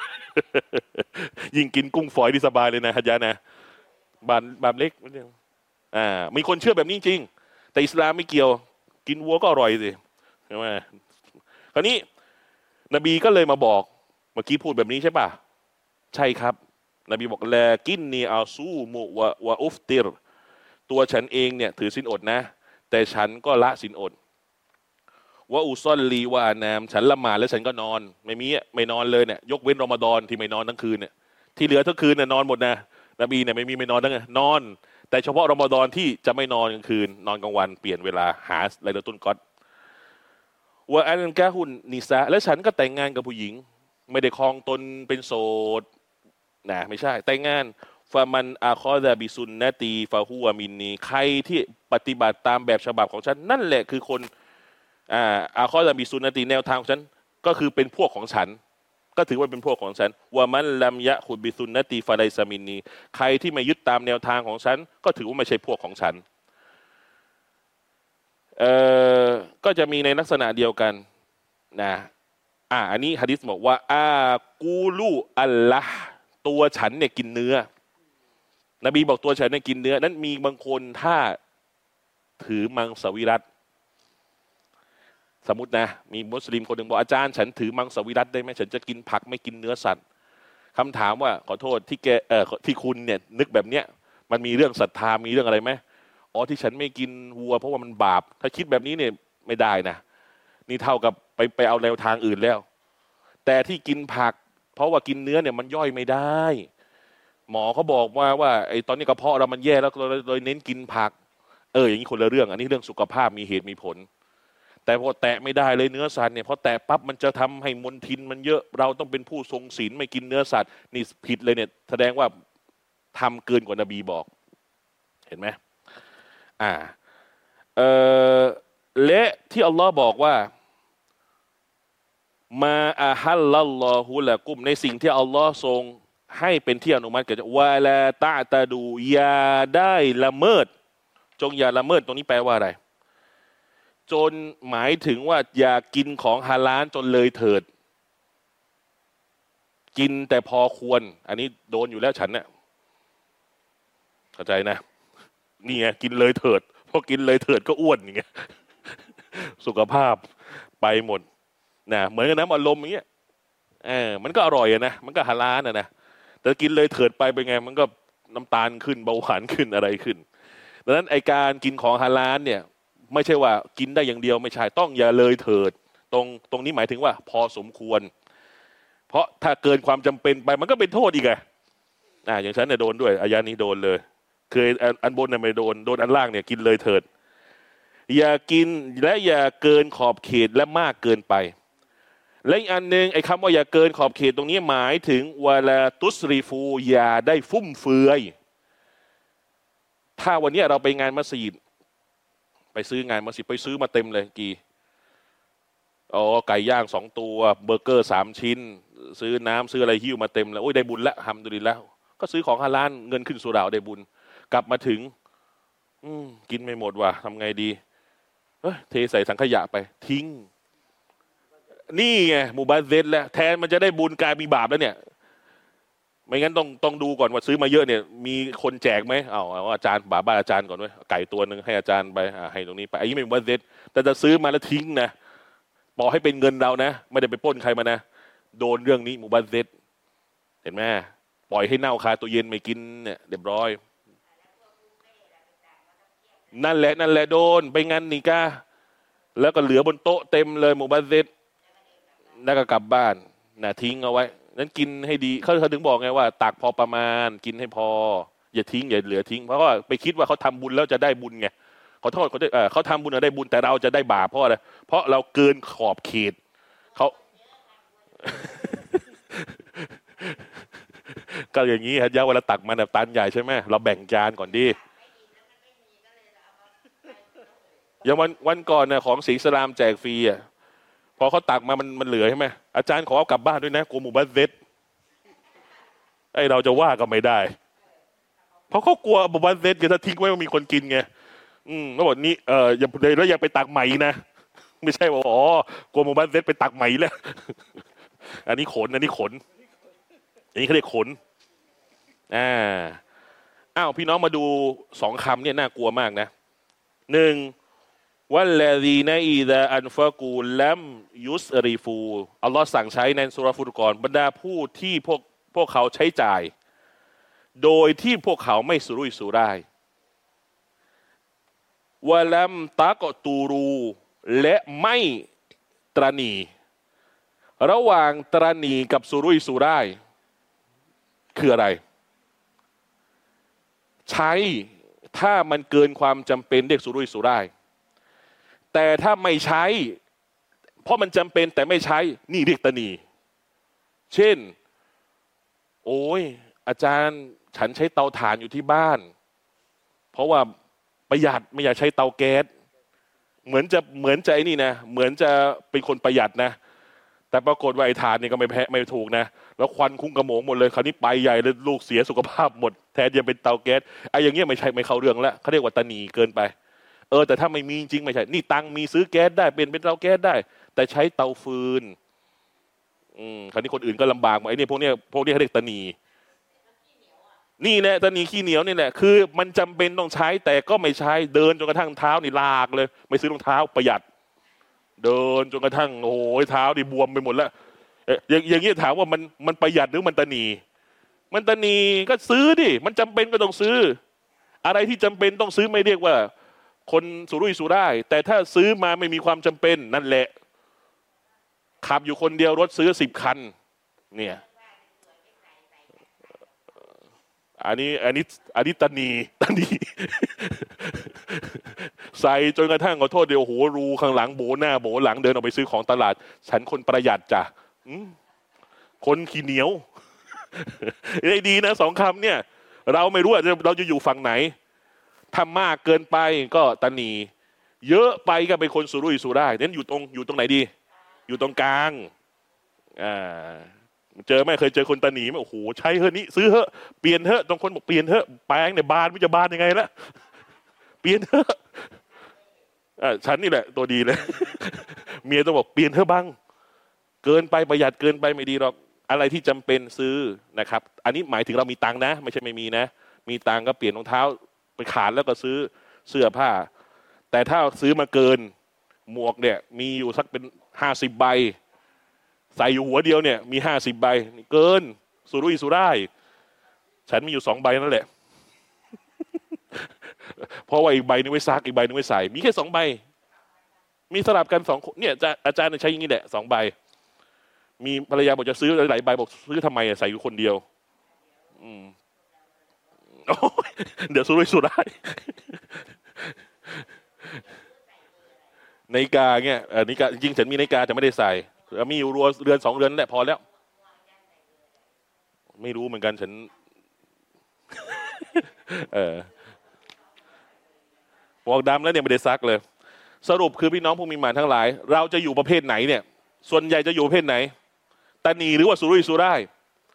ยิ่งกินกุ้งฝอยที่สบายเลยนะฮัจญะนะบาปบาปเล็กนิดนึงอ่ามีคนเชื่อแบบนี้จริงแต่อิสลามไม่เกี่ยวกินวัวก็อร่อยสิใช่ไหมคราวนี้นบีก็เลยมาบอกเมื่อกี้พูดแบบนี้ใช่ป่ะใช่ครับนบีบอกแลกินนีอัลซูมุวะวะอุฟติรตัวฉันเองเนี่ยถือศีลอดนะแต่ฉันก็ละศีลอดว่าอุซอลลีวะอานามฉันละหมาดแล้วฉันก็นอนไม่มีไม่นอนเลยเนี่ยยกเว้นรอมฎอนที่ไม่นอนทั้งคืนเนี่ยที่เหลือทั้งคืนเนี่ยนอนหมดนะนบีเนี่ยไม่มีไม่นอนทั้งนอนแต่เฉพาะรอมฎอนที่จะไม่นอนกลางคืนนอนกลางวันเปลี่ยนเวลาหาไลลาตุลกอดว่าอันกะฮุนนิซาและฉันก็แต่งงานกับผู้หญิงไม่ได้ครองตนเป็นโสดนะไม่ใช่แต่งงานฟามันอาคอซาบิซุนนะตีฟาฮูวามินนีใครที่ปฏิบัติตามแบบฉบับของฉันนั่นแหละคือคนอ่าอาคอซาบิซุนนะตีแนวทางของฉันก็คือเป็นพวกของฉันก็ถือว่าเป็นพวกของฉันว่ามันลัมยะขุดบิซุนนะตีฟาไลซามินนีใครที่ไม่ยึดตามแนวทางของฉันก็ถือว่าไม่ใช่พวกของฉันเอ่อก็จะมีในลักษณะเดียวกันนะอ่าอันนี้หะดีษบอกว่าอากูลูอัลละตัวฉันเนี่ยกินเนื้อนบีบอกตัวฉันเนี่ยกินเนื้อนั้นมีบางคนถ้าถือมังสวิรัติสมมตินะมีมุสลิมคนหนึ่งบอกอาจารย์ฉันถือมังสวิรัติได้ไหมฉันจะกินผักไม่กินเนื้อสัตว์คำถามว่าขอโทษที่แกเอ่อที่คุณเนี่ยนึกแบบเนี้ยมันมีเรื่องศรัทธามีเรื่องอะไรไหมอ๋อที่ฉันไม่กินวัวเพราะว่ามันบาปถ้าคิดแบบนี้เนี่ยไม่ได้นะนี่เท่ากับไปไปเอาแนวทางอื่นแล้วแต่ที่กินผักเพราะว่ากินเนื้อเนี่ยมันย่อยไม่ได้หมอเขาบอกว่าว่าไอ้ตอนนี้กระเพาะเรามันแย่แล้วเราเลยเน้นกินผักเอออย่างนี้คนละเรื่องอันนี้เรื่องสุขภาพมีเหตุมีผลแต่พอแตะไม่ได้เลยเนื้อสัตว์เนี่ยพอแตะปั๊บมันจะทำให้มลทินมันเยอะเราต้องเป็นผู้ทรงศีลไม่กินเนื้อสัตว์นี่ผิดเลยเนี่ยแสดงว่าทำเกินกว่านบีบอกเห็นไหมอ่าเออและที่อัลลอฮ์บอกว่ามาอาฮัลลัลลอฮุละกุมในสิ่งที่อัลลอฮ์ทรงให้เป็นที่อนุมัติแก่วะลาตะตะดูอย่าได้ละเมิดจงอย่าละเมิดตรงนี้แปลว่าอะไรจนหมายถึงว่าอย่ากินของฮาลาลจนเลยเถิดกินแต่พอควรอันนี้โดนอยู่แล้วฉันเนี่ยเข้าใจนะนี่ไงกินเลยเถิดพอกินเลยเถิดก็อ้วนอย่างเงี้ยสุขภาพไปหมดนะเหมือนกับน้ำอัดลมอย่างเงี้ยเออมันก็อร่อยนะมันก็ฮาลาลนะนะแต่กินเลยเถิดไปเป็นไงมันก็น้ำตาลขึ้นเบาหวานขึ้นอะไรขึ้นดังนั้นไอการกินของฮาลาลเนี่ยไม่ใช่ว่ากินได้อย่างเดียวไม่ใช่ต้องอย่าเลยเถิดตรงตรงนี้หมายถึงว่าพอสมควรเพราะถ้าเกินความจำเป็นไปมันก็เป็นโทษอีกไงอ่าอย่างฉันเนี่ยโดนด้วยอายานี้โดนเลยเคยอันบนเนี่ยไม่โดนโดนอันล่างเนี่ยกินเลยเถิดอย่ากินและอย่าเกินขอบเขตและมากเกินไปและอีกอันหนึ่งไอ้คำว่าอย่าเกินขอบเขตตรงนี้หมายถึงวาลาตุสรีฟูอย่าได้ฟุ่มเฟือยถ้าวันนี้เราไปงานมัสยิดไปซื้องานมัสยิดไปซื้อมาเต็มเลยกี่อ๋อไก่ย่างสองตัวเบอร์เกอร์สามชิ้นซื้อน้ำซื้ออะไรหิ้วมาเต็มแล้วโอ้ยได้บุญละทำดูดีแล้วก็ซื้อของฮาลาลเงินขึ้นสุราได้บุญกลับมาถึงอืมกินไม่หมดว่ะทำไงดีเฮ้ยเทใส่ถังขยะไปทิ้งนี่ไงมูบาเซตแล้วแทนมันจะได้บุญกลายมีบาปแล้วเนี่ยไม่งั้นต้องต้องดูก่อนว่าซื้อมาเยอะเนี่ยมีคนแจกไหมเอาเอาอาจารย์บาบ้าอาจารย์ก่อนไว้ไก่ตัวหนึ่งให้อาจารย์ไปให้ตรงนี้ไปไอ้นี่ไม่มูบาเซตแต่จะซื้อมาแล้วทิ้งนะบอกให้เป็นเงินเรานะไม่ได้ไปปล้นใครมานะโดนเรื่องนี้มูบาเซตเห็นไหมปล่อยให้เน่าคาตัวเย็นไม่กินเนี่ยเรียบร้อยนั่นแหละนั่นแหละโดนไปงานนิกาแล้วก็เหลือบนโต๊ะเต็มเลยมูบาเซตแล้วก็กลับบ้านนะทิ้งเอาไว้นั้นกินให้ดีเขาเขาถึงบอกไงว่าตักพอประมาณกินให้พออย่าทิ้งอย่าเหลือทิ้งเพราะว่าไปคิดว่าเขาทำบุญแล้วจะได้บุญไงขอโทษเขาเออเขาทำบุญแล้วได้บุญแต่เราจะได้บาปเพราะอะไรเพราะเราเกินขอบเขตเขาก็อย่างนี้ฮะยะเวลาตักมันแบบตันใหญ่ใช่ไหมเราแบ่งจานก่อนดีอย่างวันวันก่อนเนี่ยของศรีสลามแจกฟรีอ่ะพอเขาตักมามันมันเหลือใช่ไหมอาจารย์ขอเอากลับบ้านด้วยนะกลัวหมู่บ้านเซตไอเราจะว่าก็ไม่ได้เพราะเขากลัวหมู่บ้านเซตถ้าทิ้งไว้มันมีคนกินไงอืมเขาบอกนี่เอออย่าเลยแล้วอย่าไปตักใหม่นะไม่ใช่ว่าอ๋อกลัวหมู่บ้านเซตไปตักใหม่แล้วอันนี้ขนอันนี้ขนอันนี้เขาเรียกขนอ่าอ้าวพี่น้องมาดูสองคำเนี่ยน่ากลัวมากนะหนึ่งวัลลดีนอิดะอันฟะกูลัมยุสริฟูอัลลอฮ์สั่งใช้ในสุราฟุรกอนบรรดาผู้ที่พวกพวกเขาใช้จ่ายโดยที่พวกเขาไม่สุรุ่ยสุร่ายวะลัมตะกอตูรูและไม่ตรณีระหว่างตรณีกับสุรุ่ยสุร่ายคืออะไรใช้ถ้ามันเกินความจำเป็นเรียกสุรุ่ยสุร่ายแต่ถ้าไม่ใช้เพราะมันจำเป็นแต่ไม่ใช้นี่เรียกตนีเช่นโอ้ยอาจารย์ฉันใช้เตาถ่านอยู่ที่บ้านเพราะว่าประหยัดไม่อยากใช้เตาแก๊สเหมือนจะเหมือนจะไอ้นี่นะเหมือนจะเป็นคนประหยัดนะแต่ปรากฏว่าไอ้ถ่านนี่ก็ไม่แพ้ไม่ถูกนะแล้วควันคุ้งกระโหมงหมดเลยคราวนี้ไปใหญ่เลยลูกเสียสุขภาพหมดแทนยังเป็นเตาแก๊สไอ้อย่างเงี้ยไม่ใช่ไม่เข้าเรื่องแล้วเขาเรียกว่าตนีเกินไปเออแต่ถ้าไม่มีจริงไม่ใช่นี่ตังมีซื้อแก๊สได้เป็นเป็นเตาแก๊สได้แต่ใช้เตาฟืนอืมคราวนี้คนอื่นก็ลำบากไอ้นี่พวกเนี้ยพวกนี้เขาเรียกตนีนี่แหละตนีขี้เหนียวนี่แหละคือมันจำเป็นต้องใช้แต่ก็ไม่ใช้เดินจนกระทั่งเท้านี่ลากเลยไม่ซื้อรองเท้าประหยัดเดินจนกระทั่งโอ้โหเท้าดิบวมไปหมดแล้วเอ๊ะอย่างอย่างนี้ถามว่ามันมันประหยัดหรือมันตะหนีมันตะหนีก็ซื้อดิมันจำเป็นก็ต้องซื้ออะไรที่จำเป็นต้องซื้อไม่เรียกว่าคนสุรุ่ยสุร่ายแต่ถ้าซื้อมาไม่มีความจำเป็นนั่นแหละขับอยู่คนเดียวรถซื้อสิบคันเนี่ยอันนี้อันนี้อันนี้ตะหนีตะหนีใส่จนกระทั่งขอโทษเดียวโหรูข้างหลังโบหน้าโบหลังเดินออกไปซื้อของตลาดฉันคนประหยัดจ้ะคนขี้เหนียวได้ดีนะสองคำเนี่ยเราไม่รู้ว่าเราจะอยู่ฝั่งไหนถ้ามากเกินไปก็ตะหนีเยอะไปก็เป็นคนสุรุ่ยสุร่ายนั้นอยู่ตรงอยู่ตรงไหนดีอยู่ตรงกลางอ่าเจอไหมเคยเจอคนตะหนีไหมโอ้โหใช้เฮ้นี่ซื้อเฮ้เปลี่ยนเฮ้ตรงคนบอกเปลี่ยนเฮ้แปลงเนี่ยบานไม่จะบานยังไงละเปลี่ยนเฮ้อ่าฉันนี่แหละตัวดีเลยเมียต้องบอกเปลี่ยนเฮ้บ้างเกินไปประหยัดเกินไปไม่ดีหรอกอะไรที่จำเป็นซื้อนะครับอันนี้หมายถึงเรามีตังค์นะไม่ใช่ไม่มีนะมีตังค์ก็เปลี่ยนรองเท้าไปขาดแล้วก็ซื้อเสื้อผ้าแต่ถ้าซื้อมาเกินหมวกเนี่ยมีอยู่สักเป็นห้าสิบใบใส่อยู่หัวเดียวเนี่ยมีห้าสิบใบเกินสุรุ่ยสุร่ายฉันมีอยู่สองใบนั่นแหละเพราะว่าอีกใบนึงไว้ซักอีกใบนึงไว้ใส่มีแค่สองใบมีสลับกันสองเนี่ยอาจารย์ใช้อย่างนี้แหละสองใบมีภรรยาบอกจะซื้อหลายใบบอกซื้อทำไมใส่อยู่คนเดียวอืมเดี๋ยวสุรุ่ยสุร่ายนาฬิกาเนี่ยนาฬิกาจริงๆฉันมีนาฬิกาแต่ไม่ได้ใส่มีอยู่รัวเรือนสองเรือนแหละพอแล้วไม่รู้เหมือนกันฉันเออหมวกดำแล้วเนี่ยไม่ได้ซักเลยสรุปคือพี่น้องผู้มีหมานทั้งหลายเราจะอยู่ประเภทไหนเนี่ยส่วนใหญ่จะอยู่ประเภทไหนตานีหรือว่าสุรุ่ยสุร่าย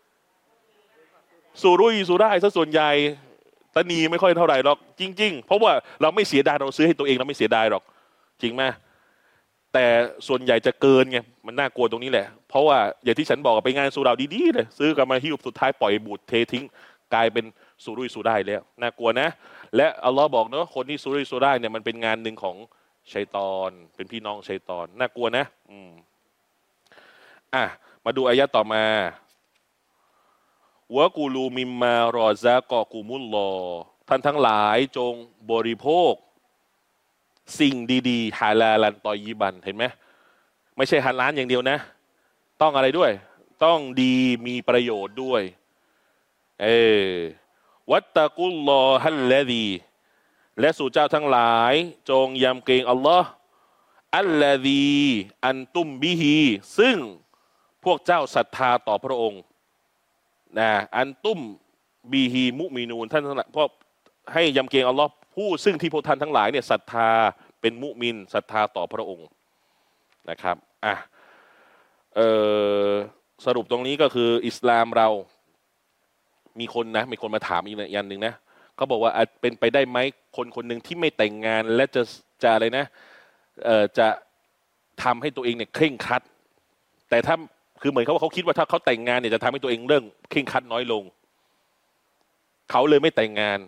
สุรุ่ยสุร่ายซะส่วนใหญ่ตานีไม่ค่อยเท่าไหร่หรอกจริงๆเพราะว่าเราไม่เสียดายเราซื้อให้ตัวเองเราไม่เสียดายหรอกจริงไหมแต่ส่วนใหญ่จะเกินไงมันน่ากลัวตรงนี้แหละเพราะว่าอย่างที่ฉันบอกไปงานสุราดีๆเลยซื้อกันมาหิ้วสุดท้ายปล่อยบูดเททิ้งกลายเป็นสุรุ่ยสุร่ายแล้วน่ากลัวนะและอัลลอฮ์บอกเนาะคนที่สุรุ่ยสุร่ายเนี่ยมันเป็นงานหนึ่งของชัยฏอนเป็นพี่น้องชัยฏอนน่ากลัวนะอืมอ่ะมาดูอายะต่อมาวะกูลูมิมมารอซากอกูมุลลอท่านทั้งหลายจงบริโภคสิ่งดีๆฮาลาลันตอยิบันเห็นไหมไม่ใช่ฮาลาลอย่างเดียวนะต้องอะไรด้วยต้องดีมีประโยชน์ด้วยเออวัตตะกุลลอฮัลละดีและสู่เจ้าทั้งหลายจงยำเกรงอัลลอฮ์อัลละดีอันตุมบิฮีซึ่งพวกเจ้าศรัทธาต่อพระองค์นะอันตุมบีฮีมุมินูนท่านทั้งหลายเพราะให้ยำเกรงอัลลอฮ์ผู้ซึ่งที่พวกท่านทั้งหลายเนี่ยศรัทธาเป็นมุมินศรัทธาต่อพระองค์นะครับอ่ะเออสรุปตรงนี้ก็คืออิสลามเรามีคนนะมีคนมาถามอีกอย่างหนึ่งนะเขาบอกว่าเป็นไปได้ไหมคนคนหนึ่งที่ไม่แต่งงานและจะจะอะไรนะเออจะทำให้ตัวเองเนี่ยเคร่งครัดแต่ถ้าคือเหมือนเขาว่าเขาคิดว่าถ้าเขาแต่งงานเนี่ยจะทำให้ตัวเองเรื่องเคร่งครัดน้อยลงเขาเลยไม่แต่งงาน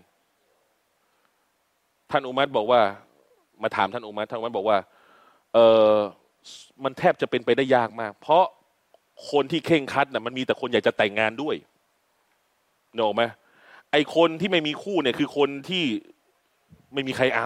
ท่านอุมัรบอกว่ามาถามท่านอุมัรท่านอุมัรบอกว่าเออมันแทบจะเป็นไปได้ยากมากเพราะคนที่เคร่งครัดน่ะมันมีแต่คนอยากจะแต่งงานด้วยเนอะไหมไอคนที่ไม่มีคู่เนี่ยคือคนที่ไม่มีใครเอา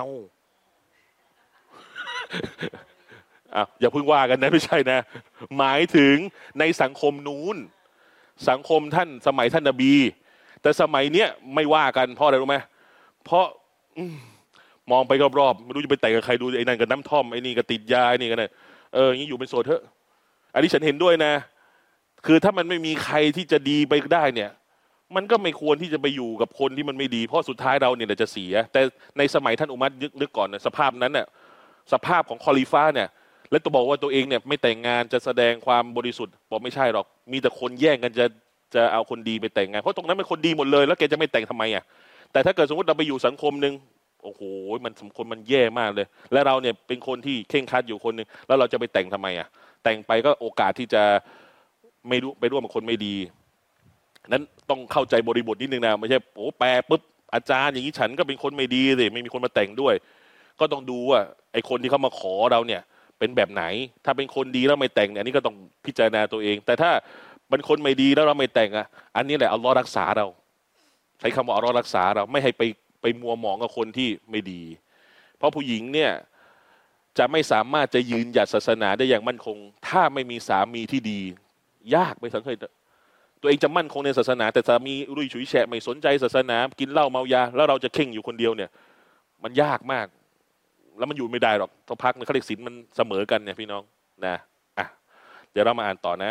อ่ะอย่าเพิ่งว่ากันนะไม่ใช่นะหมายถึงในสังคมนู้นสังคมท่านสมัยท่านนบีแต่สมัยเนี้ยไม่ว่ากันเพราะอะไรรู้ไหมเพราะมองไปรอบๆไม่รู้จะไปแต่งกับใครดูไอ้นั่นกับน้ำท่อมไอ้นี่กับติดยาไอ้นี่กันเนี่ยเอออย่างนี้อยู่เป็นโสดเถอะอันนี้ฉันเห็นด้วยนะคือถ้ามันไม่มีใครที่จะดีไปได้เนี่ยมันก็ไม่ควรที่จะไปอยู่กับคนที่มันไม่ดีเพราะสุดท้ายเราเนี่ยจะเสียแต่ในสมัยท่านอุมัรนึกก่อนนะสภาพนั้นเนี่ยสภาพของคอลิฟ้าเนี่ยแล้วตัวบอกว่าตัวเองเนี่ยไม่แต่งงานจะแสดงความบริสุทธิ์บอกไม่ใช่หรอกมีแต่คนแย่งกันจะจะเอาคนดีไปแต่งงานเพราะตรงนั้นเป็นคนดีหมดเลยแล้วแกจะไม่แต่งทำไมอ่ะแต่ถ้าเกิดสมมติเราไปอยู่สังคมหนึ่งโอ้โหมันสังคมมันแย่มากเลยและเราเนี่ยเป็นคนที่เคร่งครัดอยู่คนหนึ่งแล้วเราจะไปแต่งทำไมอ่ะแต่งไปก็โอกาสที่จะไม่รู้ไปร่วมกับคนไม่ดีนั้นต้องเข้าใจบริบทนิดนึงนะไม่ใช่โอ้แปลปุ๊บอาจารย์อย่างนี้ฉันก็เป็นคนไม่ดีสิไม่มีคนมาแต่งด้วยก็ต้องดูว่าไอ้คนที่เขามาขอเราเนี่ยเป็นแบบไหนถ้าเป็นคนดีแล้วไม่แต่งเนี่ยอันนี้ก็ต้องพิจารณาตัวเอง แต่ถ้าเป็นคนไม่ดีแล้วเราไม่แต่งอ่ะอันนี้แหละอัลลอฮ์รักษาเราใช้คำว่าอัลลอฮ์รักษาเราไม่ให้ไปไปมัวหมองกับคนที่ไม่ดีเพราะผู้หญิงเนี่ยจะไม่สามารถจะยืนหยัดศาสนาได้อย่างมั่นคงถ้าไม่มีสามีที่ดียากไปสังเกตตัวเองจะมั่นคงในศาสนาแต่สามีรุ่ยฉุยแฉะไม่สนใจศาสนากินเหล้าเมายาแล้วเราจะเข่งอยู่คนเดียวเนี่ยมันยากมากแล้วมันอยู่ไม่ได้หรอกต้องพักนะเขาเรียกศีลมันเสมอกันเนี่ยพี่น้องนะอ่ะเดี๋ยวเรามาอ่านต่อนะ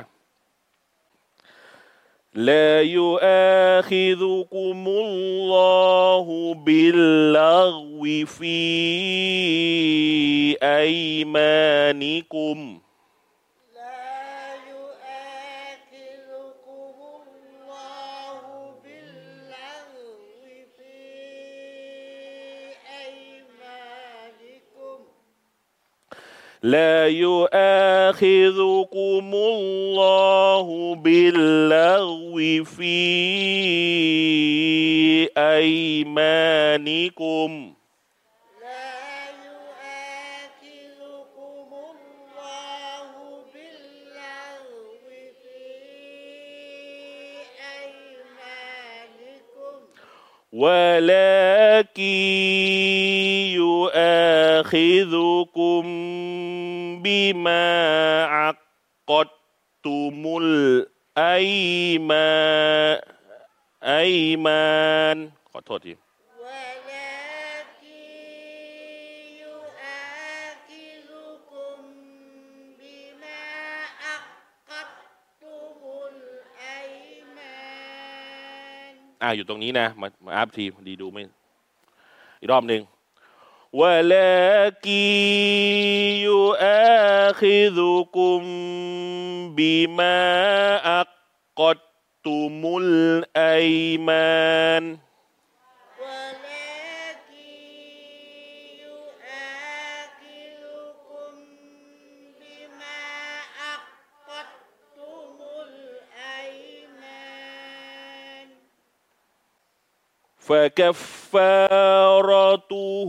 لا يؤاخذكم الله باللغو في أيمانكم لا يؤاخذكم الله باللغو في أيمانكم لا يؤاخذكم الله باللغو في أيمانكم ولكن يؤاخذكم بما عقدتم الأيمان أيمان ขอโทษที ولكن يؤاخذكم بما عقدتم الأيمان อ่าอยู่ตรงนี้นะมามาอัพทีดีดูไม่อีกรอบหนึ่งولكن يؤاخذكم بما عقدتم الأيمان ولكن يؤاخذكم بما عقدتم الأيمان فكفارته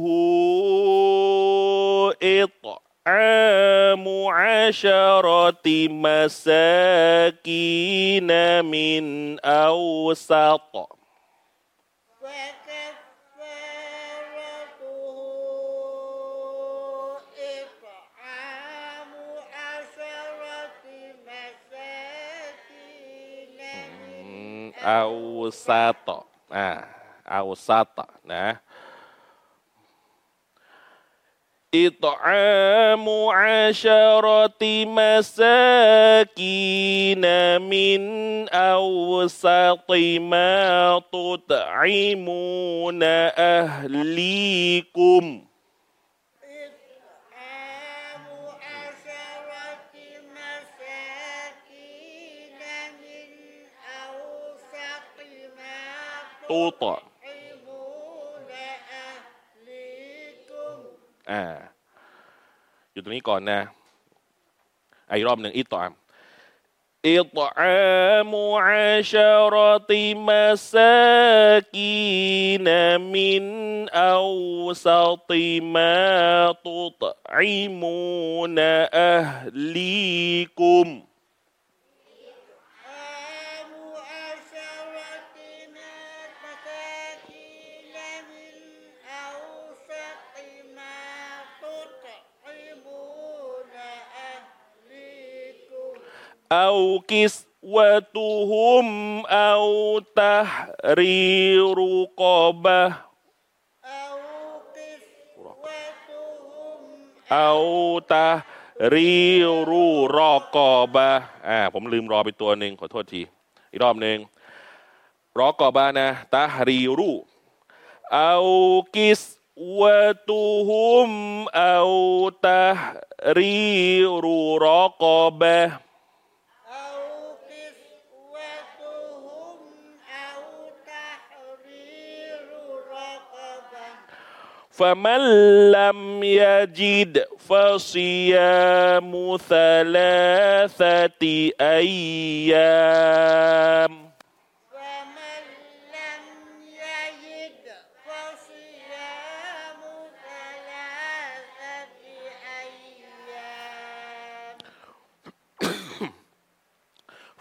إطعام عشرة مساكين من أوسط فكفارته إطعام عشرة مساكين من أوسط อ่าأوسط นะ إطعام عشرة مساكين من أوسط ما تطعمون أهليكم إطعام عشرة مساكين من أوسط ما تطعمون تطعمون أهليكم อ่าอยู่ตรงนี้ก่อนนะอีกรอบหนึ่งอิตอามอิตอามุอาชารติมาซากีนมินอัวซัติมาตุตอิมูนอัฮลีกุม إطعام عشرة مساكين من أوسط ما تطعمون أهليكم أو كسوتهم أو تحرير رقبة أو كسوتهم أو تحرير رقبة อ่าผมลืมรอไปตัวหนึ่งขอโทษทีอีกรอบหนึ่งรอกอบานะตะฮรีรูเอากิสวะตุฮุมเอาตะฮรีรูรอกอบะ أو كسوتهم أو تحرير رقبة فمن لم يجد فصيام ثلاثة أيام فمن لم يجد فصيام ثلاثة أيام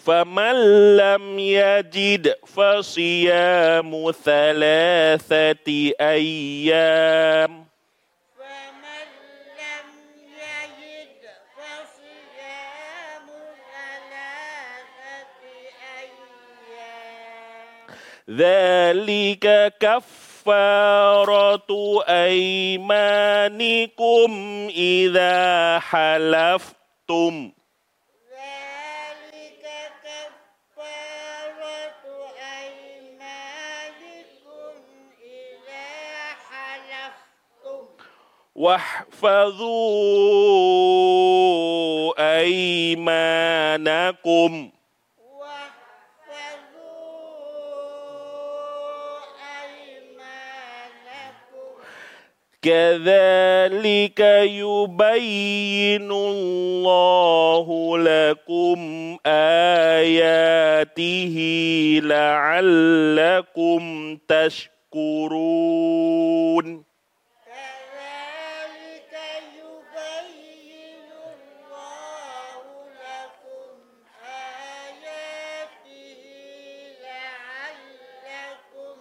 فمن لم يجد فصيام ثلاثة أيام فمن لم يجد فصيام ثلاثة أيام ذلك كفارة أيمانكم إذا حلفتم ذلك كفارة أيمانكم إذا حلفتم واحفظوا أيمانكم واحفظوا أيمانكم كذلك يبين الله لكم آياته لعلكم تشكرون كذلك يبين الله لكم آياته لعلكم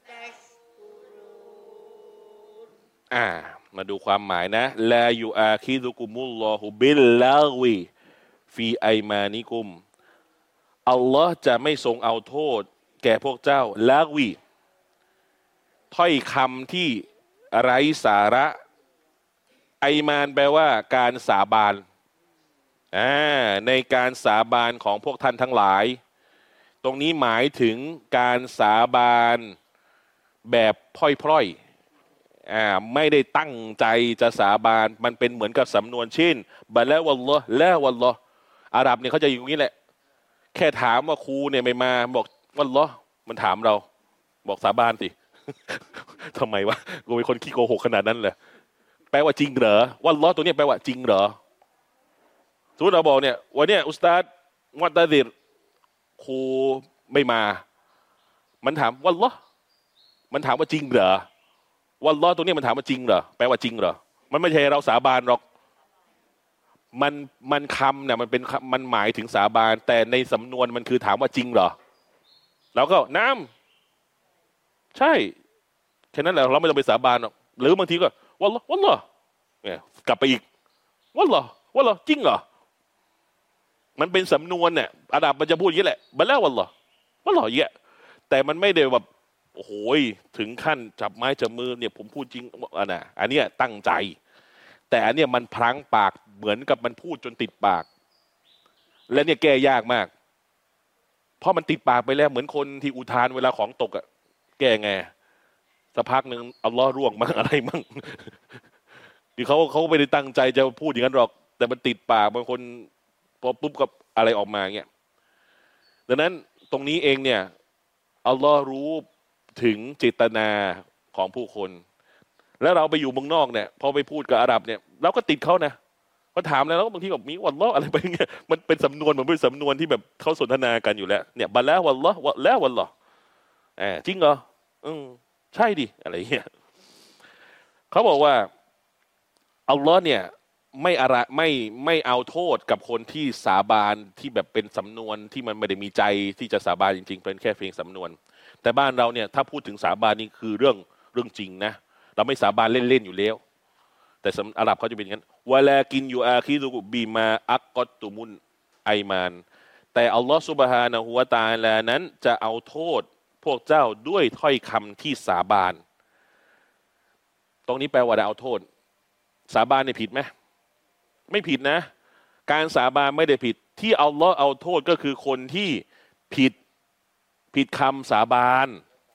تشكرون อ่ามาดูความหมายนะลายูอาคิดุกุมุลลอฮุบิลลาวีฟีไอมานิกุมอัลลอฮ์จะไม่ทรงเอาโทษแก่พวกเจ้าลาวีถ้อยคำที่ไร้สาระไอมานแปลว่าการสาบานอ่าในการสาบานของพวกท่านทั้งหลาย ตรงนี้หมายถึงการสาบานแบบพร่อยๆอ่าไม่ได้ตั้งใจจะสาบานมันเป็นเหมือนกับสำนวนเช่นบะละวัลลอฮ์ละวัลลอฮ์อาหรับเนี่ยเขาจะอย่างนี้แหละแค่ถามว่าครูเนี่ยไม่มาบอกวัลลอฮ์มันถามเราบอกสาบานสิ ทำไมวะกูเป็นคนขี้โกหกขนาดนั้นเลยแปลว่าจริงเหรอวัลลอฮ์ตัวนี้แปลว่าจริงเหรอสมมติเราบอกเนี่ยวันเนี้ยอุสตาดมุตตะซิรครูไม่มามันถามวัลลอฮ์มันถามว่าจริงเหรอวัลลอฮ์ตัวนี้มันถามว่าจริงเหรอแปลว่าจริงเหรอมันไม่ใช่เราสาบานหรอกมันมันคำเนี่ยมันเป็นมันหมายถึงสาบานแต่ในสำนวนมันคือถามว่าจริงเหรอเราก็น้ำใช่แค่นั้นแหละเราไม่ต้องไปสาบานหรอกหรือบางทีก็วัลลอฮ์วัลลอฮ์เนี่ยกลับไปอีกวัลลอฮ์วัลลอฮ์จริงเหรอมันเป็นสำนวนเนี่ยอาดับมันจะพูดอย่างนี้แหละบัลลาวัลลอฮ์วัลลอฮ์เยอะแต่มันไม่ได้แบบโอ้โหถึงขั้นจับไม้จับมือเนี่ยผมพูดจริงอันน่ะอันเนี้ยตั้งใจแต่อันเนี้ยมันพลั้งปากเหมือนกับมันพูดจนติดปากและเนี่ยแก้ยากมากเพราะมันติดปากไปแล้วเหมือนคนที่อุทานเวลาของตกอ่ะแก้ไงสักพักหนึ่งอัลลอฮ์ร่วงมั่งอะไรมั่งที่เขาเขาไม่ได้ตั้งใจจะพูดอย่างนั้นหรอกแต่มันติดปากบางคนพอปุ๊บกับอะไรออกมาเงี้ยดังนั้นตรงนี้เองเนี่ยอัลลอฮ์รู้ถึงเจตนาของผู้คนแล้วเราไปอยู่เมืองนอกเนี่ยพอไปพูดกับอาหรับเนี่ยเราก็ติดเขานะพอถามแล้วบางทีก็มีวัลลอฮ์อะไรไปเงี้ยมันเป็นสำนวนมันเป็นสำนวนที่แบบเขาสนทนากันอยู่แล้วเนี่ยบัลละวัลลอฮ์แล้ววัลลอฮ์แอบจริงเหรออืมใช่ดิอะไรเงี้ยเขาบอกว่าอัลลอฮ์เนี่ยไม่อะไรไม่ไม่เอาโทษกับคนที่สาบานที่แบบเป็นสำนวนที่มันไม่ได้มีใจที่จะสาบานจริงๆเป็นแค่เพียงสำนวนแต่บ้านเราเนี่ยถ้าพูดถึงสาบานนี่คือเรื่องเรื่องจริงนะเราไม่สาบานเล่นๆอยู่แล้วแต่อาหรับเขาจะเป็นอย่างนั้นวะลากินยูอาคิดุบีมาอักกอตุมุนไอมานแต่อัลลอฮฺซุบฮานะฮูวะตะอาลานั้นจะเอาโทษพวกเจ้าด้วยถ้อยคำที่สาบานตรงนี้แปลว่าเอาโทษสาบานเนี่ยผิดไหมไม่ผิดนะการสาบานไม่ได้ผิดที่อัลลอฮฺเอาโทษก็คือคนที่ผิดผิดคำสาบาน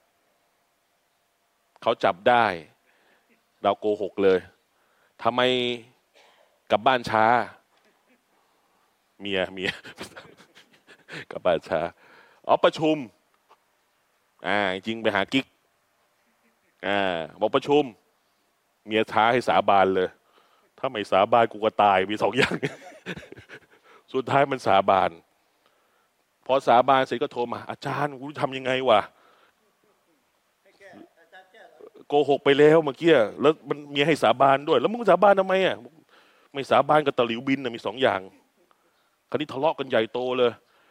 เขาจับได้เราโกหกเลยทำไมกลับบ้านช้าเมียเมียกลับบ้านช้าอ๋อประชุมอ่าจริงไปหากิ๊กอ่าบอกประชุมเมียท้าให้สาบานเลยถ้าไม่สาบานกูก็ตายมีสองอย่าง สุดท้ายมันสาบานพอสาบานเสร็จก็โทรมาอาจารย์กูทำยังไงวะโกหกไปแล้วเมื่อกี้แล้วมันมีให้สาบานด้วยแล้วมึงสาบานทำไมอ่ะไม่สาบานกับตะหลิวบินนะมีสองอย่างคราวนี้ทะเลาะกันใหญ่โตเลย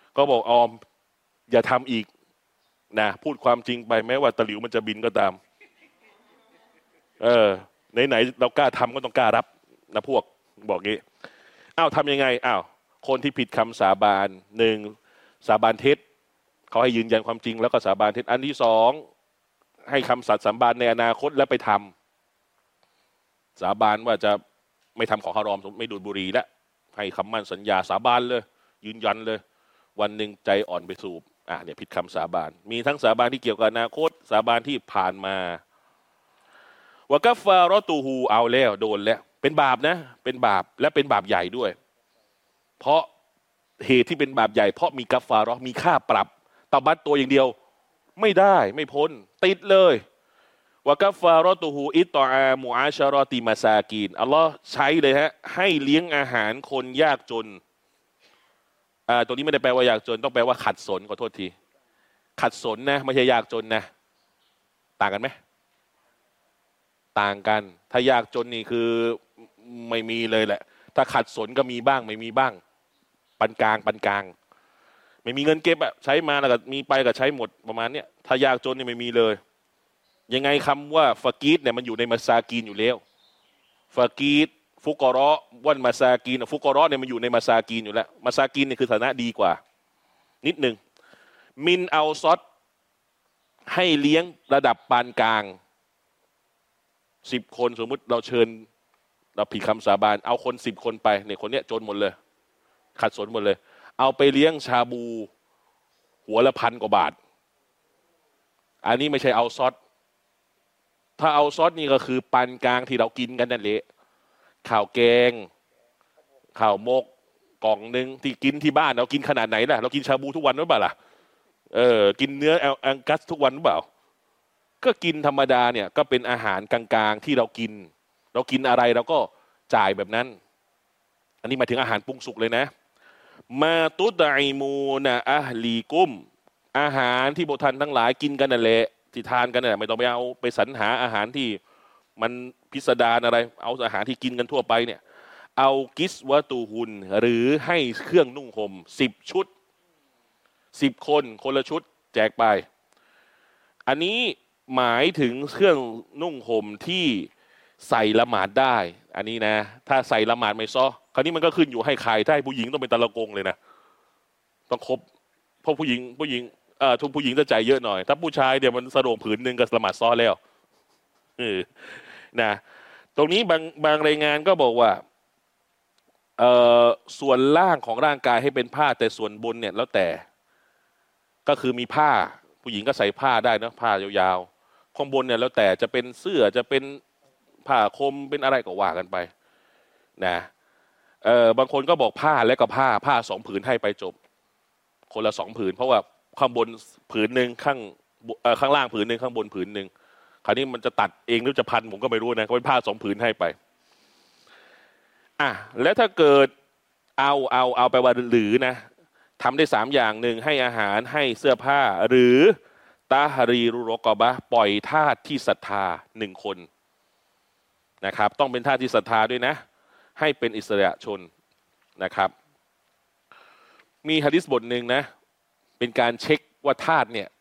ก็บอกออมอย่าทำอีกนะพูดความจริงไปแม้ว่าตะหลิวมันจะบินก็ตามเออไหนๆเรากล้าทำก็ต้องกล้ารับนะพวกบอกงี้อ้าวทำยังไงอ้าวคนที่ผิดคำสาบานหนึ่งสาบานเท็จเขาให้ยืนยันความจริงแล้วก็สาบานเท็จอันที่สองให้คำสัตย์สาบานในอนาคตแล้วไปทำสาบานว่าจะไม่ทำของฮารอมไม่ดูดบุหรี่แล้วให้คำมั่นสัญญาสาบานเลยยืนยันเลยวันหนึ่งใจอ่อนไปสูบอ่ะเนี่ยผิดคำสาบานมีทั้งสาบานที่เกี่ยวกับอนาคตสาบานที่ผ่านมาวะกัฟฟารอตูฮูเอาแล้วโดนแล้วเป็นบาปนะเป็นบาปและเป็นบาปใหญ่ด้วยเพราะเหตุที่เป็นบาปใหญ่เพราะมีกัฟฟารอมีค่าปรับตบัดตัวอย่างเดียวไม่ได้ไม่พ้นติดเลยวะกัฟฟารอตูฮูอิตตออามูอาชารอติมาซากีนอัลลอฮ์ใช้เลยฮะให้เลี้ยงอาหารคนยากจนอ่าตัวนี้ไม่ได้แปลว่ายากจนต้องแปลว่าขัดสนขอโทษทีขัดสนนะไม่ใช่ยากจนนะต่างกันไหมต่างกันถ้ายากจนนี่คือไม่มีเลยแหละถ้าขัดสนก็มีบ้างไม่มีบ้างปานกลางปานกลางไม่มีเงินเก็บอะใช้มาแล้วก็มีไปก็ใช้หมดประมาณเนี้ยถ้ายากจนนี่ไม่มีเลยยังไงคำว่าฟากีดเนี่ยมันอยู่ในมาซากีนอยู่แล้วฟากีดฟุกอเราะวันมาซากีนฟุกอเราะเนี่ยมันอยู่ในมาซากีนอยู่แล้วมาซากีนเนี่ยคือฐานะดีกว่านิดหนึ่งมินเอาซอดให้เลี้ยงระดับปานกลางสิบคนสมมุติเราเชิญเราผิดคำสาบานเอาคนสิบคนไปเนี่ยคนเนี้ยจนหมดเลยขัดสนหมดเลยเอาไปเลี้ยงชาบูหัวละพันกว่าบาทอันนี้ไม่ใช่เอาซอสถ้าเอาซอสนี่ก็คือปานกลางที่เรากินกันนั่นแหละข้าวแกงข้าวมกกล่องหนึ่งที่กินที่บ้านเรากินขนาดไหนล่ะเรากินชาบูทุกวันหรือเปล่าล่ะเออกินเนื้อแองกัสทุกวันหรือเปล่าก็กินธรรมดาเนี่ยก็เป็นอาหารกลางๆที่เรากินเรากินอะไรเราก็จ่ายแบบนั้นอันนี้หมายถึงอาหารปรุงสุกเลยนะมาตุดไอมูนะอะลีกุมอาหารที่พวกท่านทั้งหลายกินกันนั่นแหละที่ทานกันนั่นแหละไม่ต้องไปเอาไปสรรหาอาหารที่มันพิสดารอะไรเอาอาหารที่กินกันทั่วไปเนี่ยเอากิสวะตูหุนหรือให้เครื่องนุ่งห่มสิบชุดสิบคนคนละชุดแจกไปอันนี้หมายถึงเครื่องนุ่งห่มที่ใส่ละหมาดได้อันนี้นะถ้าใส่ละหมาดไม่ซ้อคราวนี้มันก็ขึ้นอยู่ให้ใครถ้าให้ผู้หญิงต้องเป็นตะละกงเลยนะต้องครบเพราะผู้หญิงผู้หญิงเอ่อทุกผู้หญิงจะจ่ายเยอะหน่อยถ้าผู้ชายเดี๋ยวมันสะดวกผืนหนึ่งก็ละหมาดซ้อแล้วเออนะตรงนี้บางบางรายงานก็บอกว่าเอ่อส่วนล่างของร่างกายให้เป็นผ้าแต่ส่วนบนเนี่ยแล้วแต่ก็คือมีผ้าผู้หญิงก็ใส่ผ้าได้นะผ้ายาวๆข้างบนเนี่ยแล้วแต่จะเป็นเสื้อจะเป็นผ้าคลุมเป็นอะไรก็ว่ากันไปนะเออบางคนก็บอกผ้าและก็ผ้าผ้าสองผืนให้ไปจบคนละสองผืนเพราะว่าข้างบนผืนหนึ่งข้างเอ่อข้างล่างผืนหนึ่งข้างบนผืนหนึ่งคราวนี้มันจะตัดเองหรือจะพันผมก็ไม่รู้นะก็เป็นผ้าสองผืนให้ไปอ่ะแล้วถ้าเกิดเอาเอาเอาไปว่าหรือนะทำได้สามอย่างหนึ่งให้อาหารให้เสื้อผ้าหรือตาฮารีรุโรกบะปล่อยทาสที่ศรัทธาหนึ่งคนนะครับต้องเป็นทาสที่ศรัทธาด้วยนะให้เป็นอิสระชนนะครับมีหะดีษบทหนึ่งนะเป็นการเช็คว่าทาสเนี่ย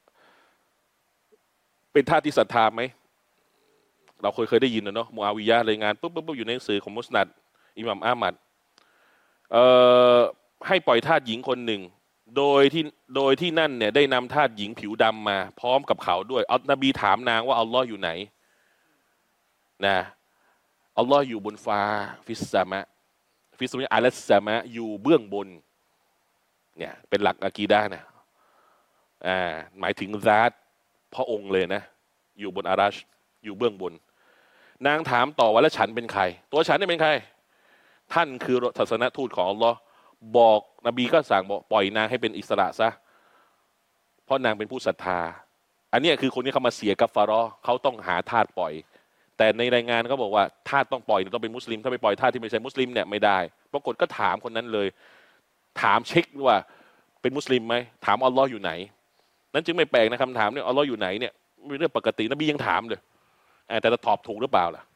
เป็นทาสที่ศรัทธาไหมเราเคยเคยได้ยินนะเนาะมูอาวิยะห์รายงานปุ๊บปุ๊บอยู่ในหนังสือของมุสนัดอิหม่ามอามัดเอ่อให้ปล่อยทาสหญิงคนหนึ่งโดยที่โดยที่นั่นเนี่ยได้นำทาสหญิงผิวดำมาพร้อมกับเขาด้วยอัลนบีถามนางว่าอัลลอฮ์อยู่ไหนนะอัลลอฮ์อยู่บนฟ้าฟิสซามะฟิสซามะอัลซามะอยู่เบื้องบนเนี่ยเป็นหลักอะกีดะห์นะอ่าหมายถึงซาตพระองค์เลยนะอยู่บนอารัชอยู่เบื้องบนนางถามต่อว่าแล้วฉันเป็นใครตัวฉันนี่เป็นใครท่านคือศาสนทูตของอัลลอฮ์บอกนบีก็สั่งบอกปล่อยนางให้เป็นอิสระซะเพราะนางเป็นผู้ศรัทธาอันนี้คือคนที่เขามาเสียกัฟฟารอเขาต้องหาทาสปล่อยแต่ในรายงานเขาบอกว่าทาสต้องปล่อยต้องเป็นมุสลิมถ้าไปปล่อยทาสที่ไม่ใช่มุสลิมเนี่ยไม่ได้ปรากฏก็ถามคนนั้นเลยถามเช็คว่าเป็นมุสลิมไหมถามอัลลอฮ์อยู่ไหนนั้นจึงไม่แปลกนะคำถามเนี่ยอัลลอฮ์อยู่ไหนเนี่ยเป็นเรื่องปกตินบียังถามเลยแต่จะตอบถูกหรือเปล่าล่ะ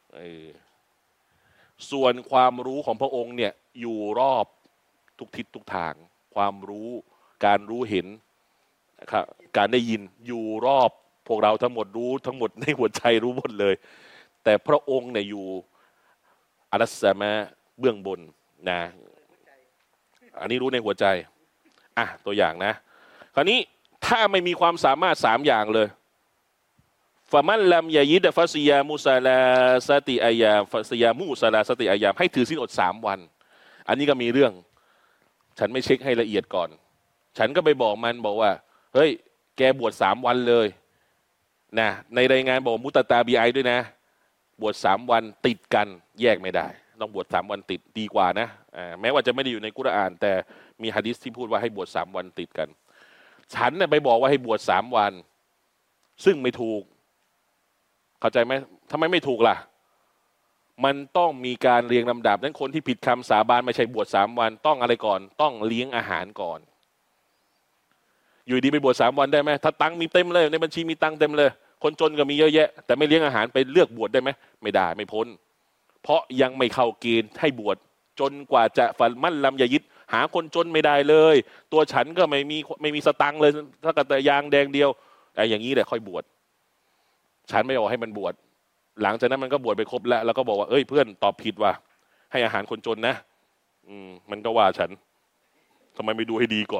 ส่วนความรู้ของพระองค์เนี่ยอยู่รอบทุกทิศทุกทางความรู้การรู้เห็นนะครับการได้ยินอยู่รอบพวกเราทั้งหมดรู้ทั้งหมดในหัวใจรู้หมดเลยแต่พระองค์เนี่ยอยู่อัลสซามะเบื้องบนนะอันนี้รู้ในหัวใจอ่ะตัวอย่างนะคราวนี้ถ้าไม่มีความสามารถสามอย่างเลยฟะมันลัมยายิดฟัสยามุซาลาสติอายามฟัสยามุซาลาสติอายามให้ถือศีลอดสามวันอันนี้ก็มีเรื่องฉันไม่เช็คให้ละเอียดก่อนฉันก็ไปบอกมันบอกว่าเฮ้ยแกบวชสามวันเลยนะในรายงานบอกมุตตาบีไอด้วยนะบวชสามวันติดกันแยกไม่ได้ต้องบวชสามวันติดดีกว่านะแม้ว่าจะไม่ได้อยู่ในกุรอานแต่มีหะดีษที่พูดว่าให้บวชสามวันติดกันฉันเนี่ยไปบอกว่าให้บวชสามวันซึ่งไม่ถูกเข้าใจไหมทำไมไม่ถูกล่ะมันต้องมีการเรียงลำดับนั้นคนที่ผิดคำสาบานไม่ใช่บวชสามวันต้องอะไรก่อนต้องเลี้ยงอาหารก่อนอยู่ดีไปบวชสามวันได้ไหมถ้าตังมีเต็มเลยในบัญชีมีตังเต็มเลยคนจนก็มีเยอะแยะแต่ไม่เลี้ยงอาหารไปเลือกบวชได้ไหมไม่ได้ไม่พ้นเพราะยังไม่เข้าเกณฑ์ให้บวชจนกว่าจะฟันมั่นลำยายิดหาคนจนไม่ได้เลยตัวฉันก็ไม่มีไม่มีสตังค์เลยถ้ากับแต่ยางแดงเดียวไอ้อย่างนี้แหละค่อยบวชฉันไม่บอกให้มันบวชหลังจากนั้นมันก็บวชไปครบแล้วแล้วก็บอกว่าเอ้ยเพื่อนตอบผิดว่ะให้อาหารคนจนนะอืมมันก็ว่าฉันทำไมไม่ดูให้ดีก่อน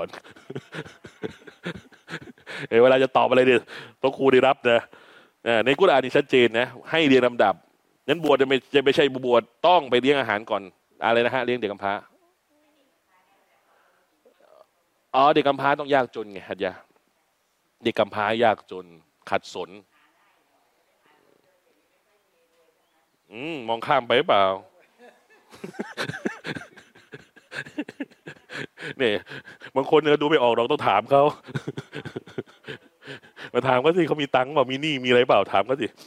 เออเวลาจะตอบอะไรเนี่ยต้องครูได้รับนะในกุรอานนี่ชัดเจนนะให้เรียงลำดับนั้นบวชจะไม่จะไม่ใช่บวชต้องไปเลี้ยงอาหารก่อนอะไรนะฮะเลี้ยงเด็กกำพร้าอ๋อเด็กกำพร้าต้องยากจนไงฮัจยะเด็กกำพร้ายากจนขัดสนอืมมองข้ามไปเปล่า เนี่ยบางคนเนี่ยดูไม่ออกเราต้องถามเขา มาถามเขาสิเขามีตังค์เปล่ามีหนี้มีอะไรเปล่าถามเขาสิ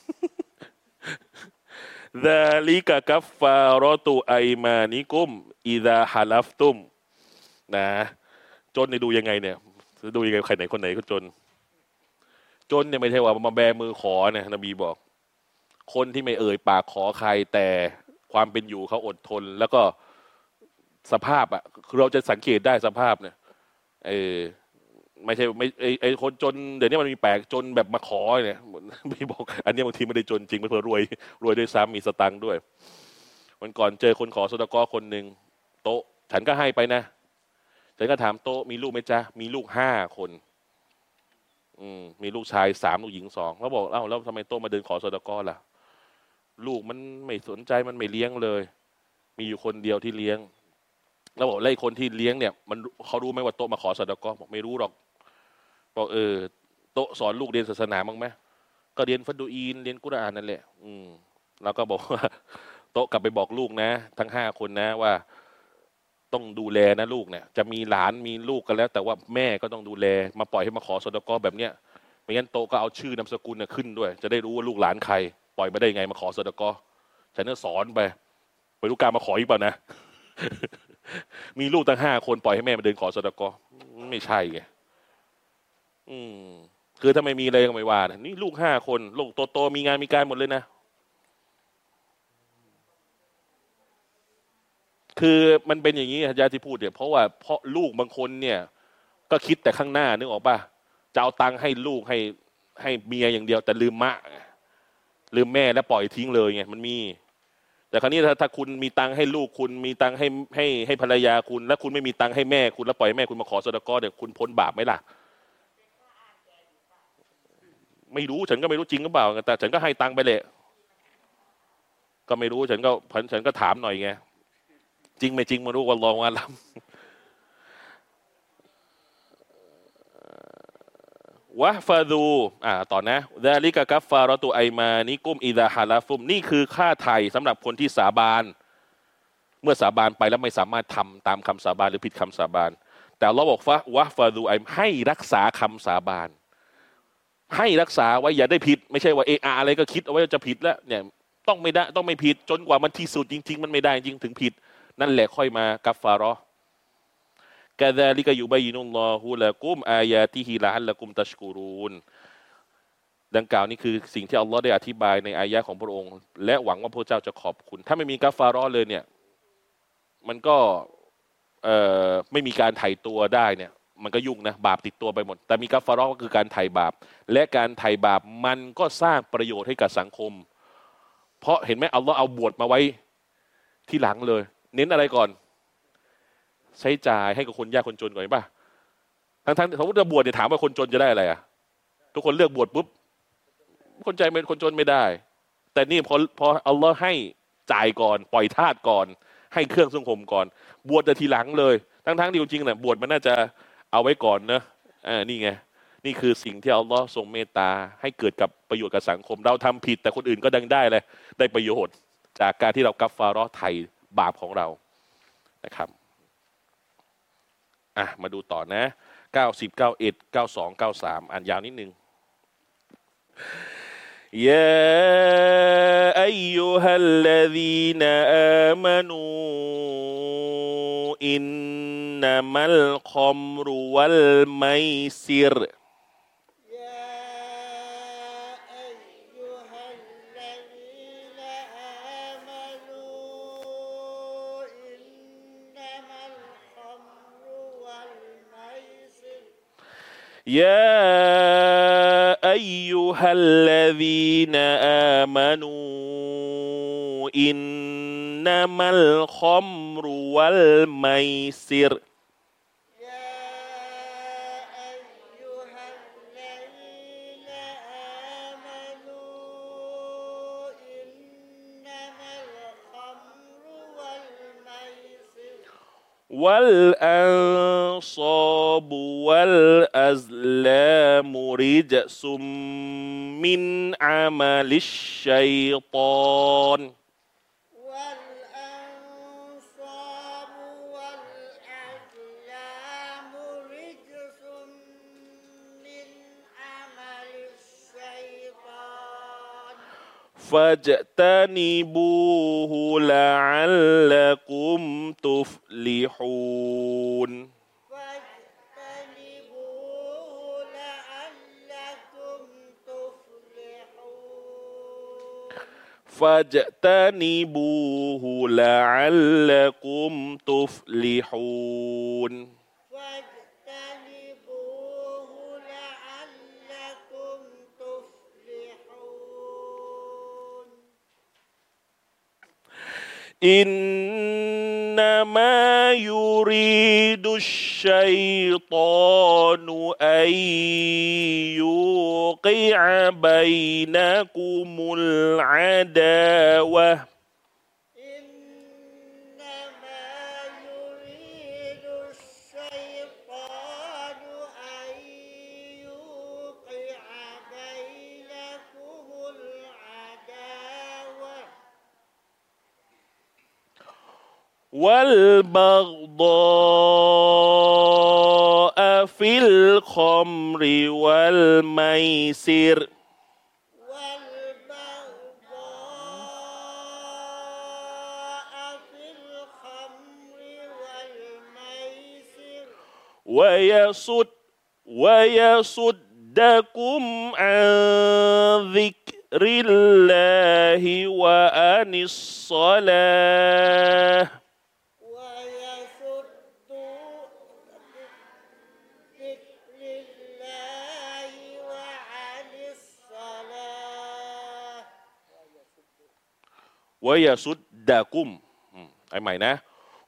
ซาลิกะกัฟฟารอตุไอมานิกุมอิดาฮาลัฟตุมนะจนเนี่ยดูยังไงเนี่ยดูยังไงใครไหนคนไหนก็จนจนเนี่ยไม่ใช่ว่ามาแบมือขอเนี่ยนบีบอกคนที่ไม่เอ่ยปากขอใครแต่ความเป็นอยู่เขาอดทนแล้วก็สภาพอ่ะคือเราจะสังเกตได้สภาพเนี่ยเออไม่ใช่ไม่ไอไอคนจนเดี๋ยวนี้มันมีแปลกจนแบบมาขอเนี่ยพี่บอกอันนี้บางทีไม่ได้จนจริงไม่เพื่อรวยรวยด้วยซ้ำมีสตังค์ด้วยวันก่อนเจอคนขอซอดาก้อคนหนึ่งโต๊ะฉันก็ให้ไปนะฉันก็ถามโต๊ะมีลูกไหมจ๊ะมีลูกห้าคนอืมมีลูกชายสามลูกหญิงสองเขาบอกเอ้าแล้วทำไมโต๊ะมาเดินขอซอดาก้อล่ะลูกมันไม่สนใจมันไม่เลี้ยงเลยมีอยู่คนเดียวที่เลี้ยงแล้วบอกไล่คนที่เลี้ยงเนี่ยมันเขารู้ไหมว่าโต๊ะมาขอซอดาก้อบอกไม่รู้หรอกบอกเออโต๊ะสอนลูกเรียนศาสนาบ้างไหมก็เรียนฟัดดูอีนเรียนกุรอานนั่นแหละอืมแล้วก็บอกว่าโต๊ะกลับไปบอกลูกนะทั้งห้าคนนะว่าต้องดูแลนะลูกเนี่ยจะมีหลานมีลูกกันแล้วแต่ว่าแม่ก็ต้องดูแลมาปล่อยให้มาขอซอดาก้อแบบเนี้ยไม่งั้นโต๊ะก็เอาชื่อนามสกุลเนี่ยขึ้นด้วยจะได้รู้ว่าลูกหลานใครปล่อยมาได้ไงมาขอซอดาก้อฉันก็สอนไปไปลูกการมาขออีกเปล่านะ มีลูกตั้งห้าคนปล่อยให้แม่มาเดินขอซอดาก้อไม่ใช่ไงอืมคือถ้าไม่มีอะไรก็ไม่ว่านะนี่ลูกห้าคนลูกโตๆมีงานมีการหมดเลยนะคือมันเป็นอย่างนี้อาจารย์ที่พูดเนี่ยเพราะว่าเพราะลูกบางคนเนี่ยก็คิดแต่ข้างหน้านึกออกป่ะจะเอาตังค์ให้ลูกให้ให้เมียอย่างเดียวแต่ลืมมะลืมแม่แล้วปล่อยทิ้งเลยไงมันมีแต่คราวนี้ถ้าถ้าคุณมีตังค์ให้ลูกคุณมีตังค์ให้ให้ให้ภรรยาคุณแล้วคุณไม่มีตังค์ให้แม่คุณแล้วปล่อยแม่คุณมาขอซอดาก้อเนี่ยคุณพ้นบาปไหมล่ะไม่รู้ฉันก็ไม่รู้จริงหรือเปล่าแต่ฉันก็ให้ตังค์ไปเลยก็ไม่รู้ฉันก็ฉันก็ถามหน่อยไงจริงไม่จริงไม่รู้ว่าลองว่าล้ำวะฟาดูอ่าต่อนะดาลิกะกัฟฟารอตุไอมานิกุมอิดาฮาลาฟุมนี่คือค่าไถ่สำหรับคนที่สาบานเมื่อสาบานไปแล้วไม่สามารถทำตามคำสาบานหรือผิดคำสาบานแต่เราบอกว่าวะฟาดูไอให้รักษาคำสาบานให้รักษาไว้อย่าได้ผิดไม่ใช่ว่าเอออะไรก็คิดเอาไว้จะผิดแล้วเนี่ยต้องไม่ได้ต้องไม่ผิดจนกว่ามันที่สุดจริงๆมันไม่ได้จริงถึงผิดนั่นแหละค่อยมากัฟฟารอกะซาลิกะยุบัยยินุลลอฮุละกุมอายาติฮิละอัลละกุมตัชกุรูนดังกล่าวนี้คือสิ่งที่อัลลอฮ์ได้อธิบายในอายะของพระองค์และหวังว่าพระเจ้าจะขอบคุณถ้าไม่มีกัฟฟารอเลยเนี่ยมันก็เอ่อไม่มีการไถ่ตัวได้เนี่ยมันก็ยุ่งนะบาปติดตัวไปหมดแต่มีกัฟฟาเราะห์ก็คือการไถ่บาปและการไถ่บาปมันก็สร้างประโยชน์ให้กับสังคมเพราะเห็นไหมอัลลอฮ์เอาบวชมาไว้ที่หลังเลยเน้นอะไรก่อนใช้จ่ายให้กับคนยากคนจนก่อนเห็นป่ะทั้งๆสมมติจะบวชเนี่ยถามว่าคนจนจะได้อะไรอ่ะทุกคนเลือกบวชปุ๊บคนใจเป็นคนจนไม่ได้แต่นี่พอพออัลลอฮ์ให้จ่ายก่อนปล่อยทาสก่อนให้เครื่องสังคมก่อนบวชจะทีหลังเลยทั้งๆที่จริงๆเนี่ยบวชมันน่าจะเอาไว้ก่อนนะอ่านี่ไงนี่คือสิ่งที่อัลลอฮ์ทรงเมตตาให้เกิดกับประโยชน์กับสังคมเราทำผิดแต่คนอื่นก็ดังได้เลยได้ประโยชน์จากการที่เรากัฟฟาเราะห์ไถ่บาปของเรานะครับอ่ะมาดูต่อนะเก้าสิบ เก้าสิบเอ็ด เก้าสิบสอง เก้าสิบสามอ่านยาวนิดนึงيا أيها الذين آمنوا إنما الخمر والميسر يا أيها الذين آمنوا إنما الخمر والميسر يا أيها الذين آمنوا إنما الخمر والميسر يا أيها الذين آمنوا إنما الخمر والميسر والأنصاب والأزلام رجس من عمل الشيطان والأنصاب والأزلام رجس من عمل الشيطان فاجتنبوه لعلكم تفلحون فاجتنبوه لعلكم تفلحون فاجتنبوه لعلكم تفلحون فاجتنبوه لعلكم تفلحون إنما يريد الشيطان أن يوقع بينكم العداوة إنما يريد الشيطان أن يوقع بينكم العداوة والبغضاء في الخمر والميسر والبغضاء في الخمر والميسر ويصد ويصدكم عن ذكر الله وعن الصلاة ويصد ذكر الله وعن الصلاة ويصدكم อืมไอ้ใหม่นะ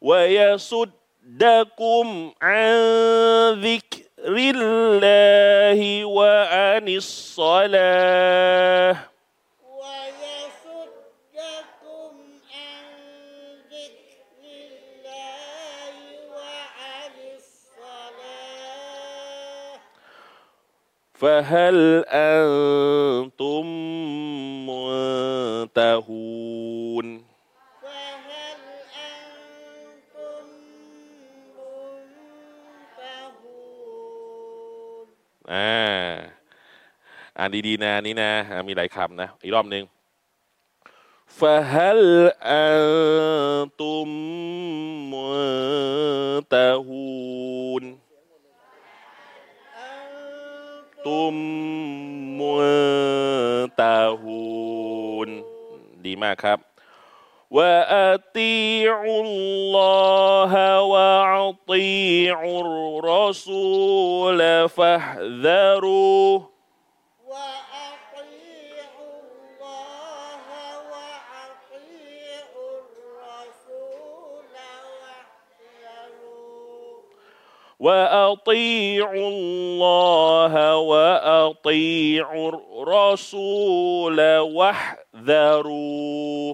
ويصدكم عن ذكر الله وعن الصلاة ويصدكم عن ذكر الله وعن الصلاة فهل أنتم منتهون فهل أنتم منتهون อ่าอ่านดีๆนะอันนี้นะอ่ามีหลายคำนะอีกรอบหนึ่ง فهل أنتم منتهون أنتم ตุมมุนตาฮูนดีมากครับ وأطيعوا الله وأطيعوا الرسول فاحذروا وأطيعوا الله وأطيعوا الرسول واحذروا وأطيعوا الله وأطيعوا الرسول واحذروا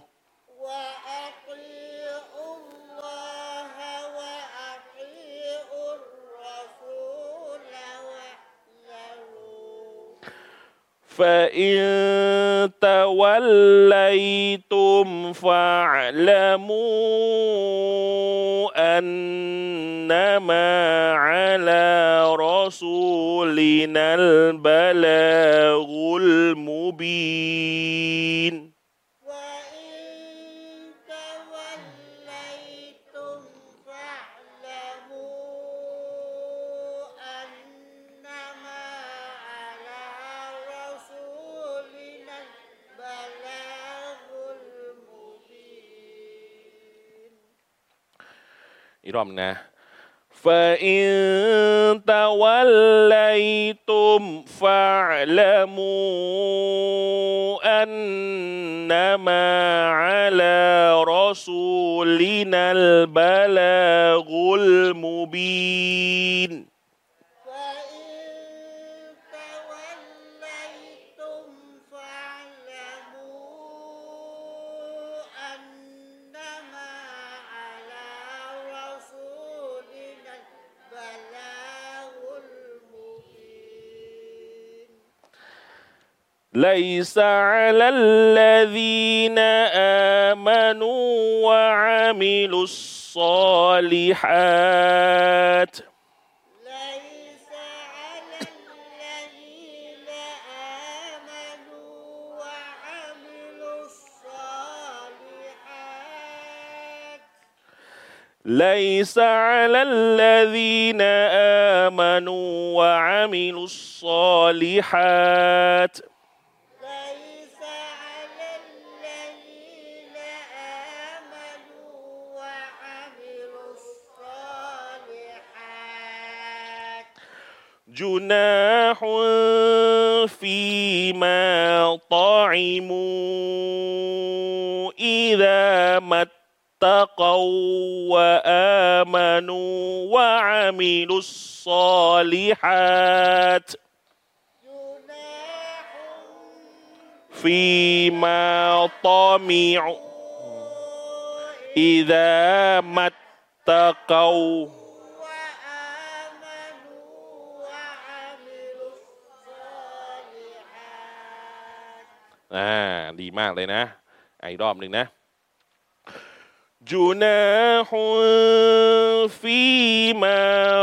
وأطيعوا الله وأطيعوا الرسول واحذروا فإن توليتم فاعلموا أنما على رسولنا البلاغ المبين وإن توليتم فاعلموا أنما على رسولنا البلاغ المبين อีกรอบนะ فإن توليتم فاعلموا أنما على رسولنا البلاغ المبين فإن توليتم فاعلموا أنما على رسولنا البلاغ المبين ليس على الذين آمنوا وعملوا الصالحات ليس على الذين آمنوا وعملوا الصالحات ليس على الذين آمنوا وعملوا الصالحات ليس على الذين آمنوا وعملوا الصالحات جناح فيما طعموا إذا ما اتقوا وآمنوا وعملوا الصالحات جناح فيما طمعوا إذا ما اتقوا وآمنوا وعملوا الصالحات อ่าดีมากเลยนะอ่ะอีกรอบหนึ่งนะ جناح فيما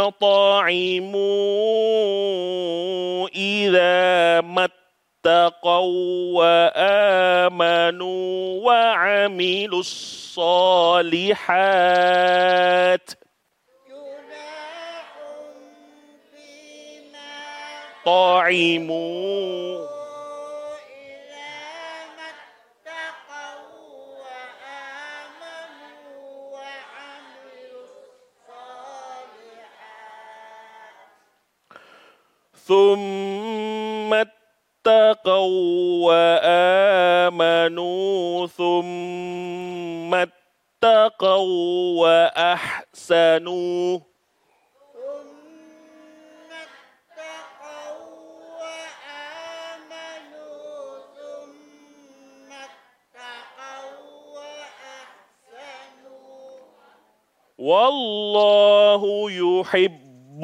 طعموا إذا ما اتقوا وآمنوا وعملوا الصالحات جناح فيما طعموا إذا ما اتقوا وآمنوا وعملوا الصالحات ثم اتقوا وآمنوا ثم اتقوا وأحسنوا ثم اتقوا وآمنوا ثم اتقوا وأحسنوا والله يحب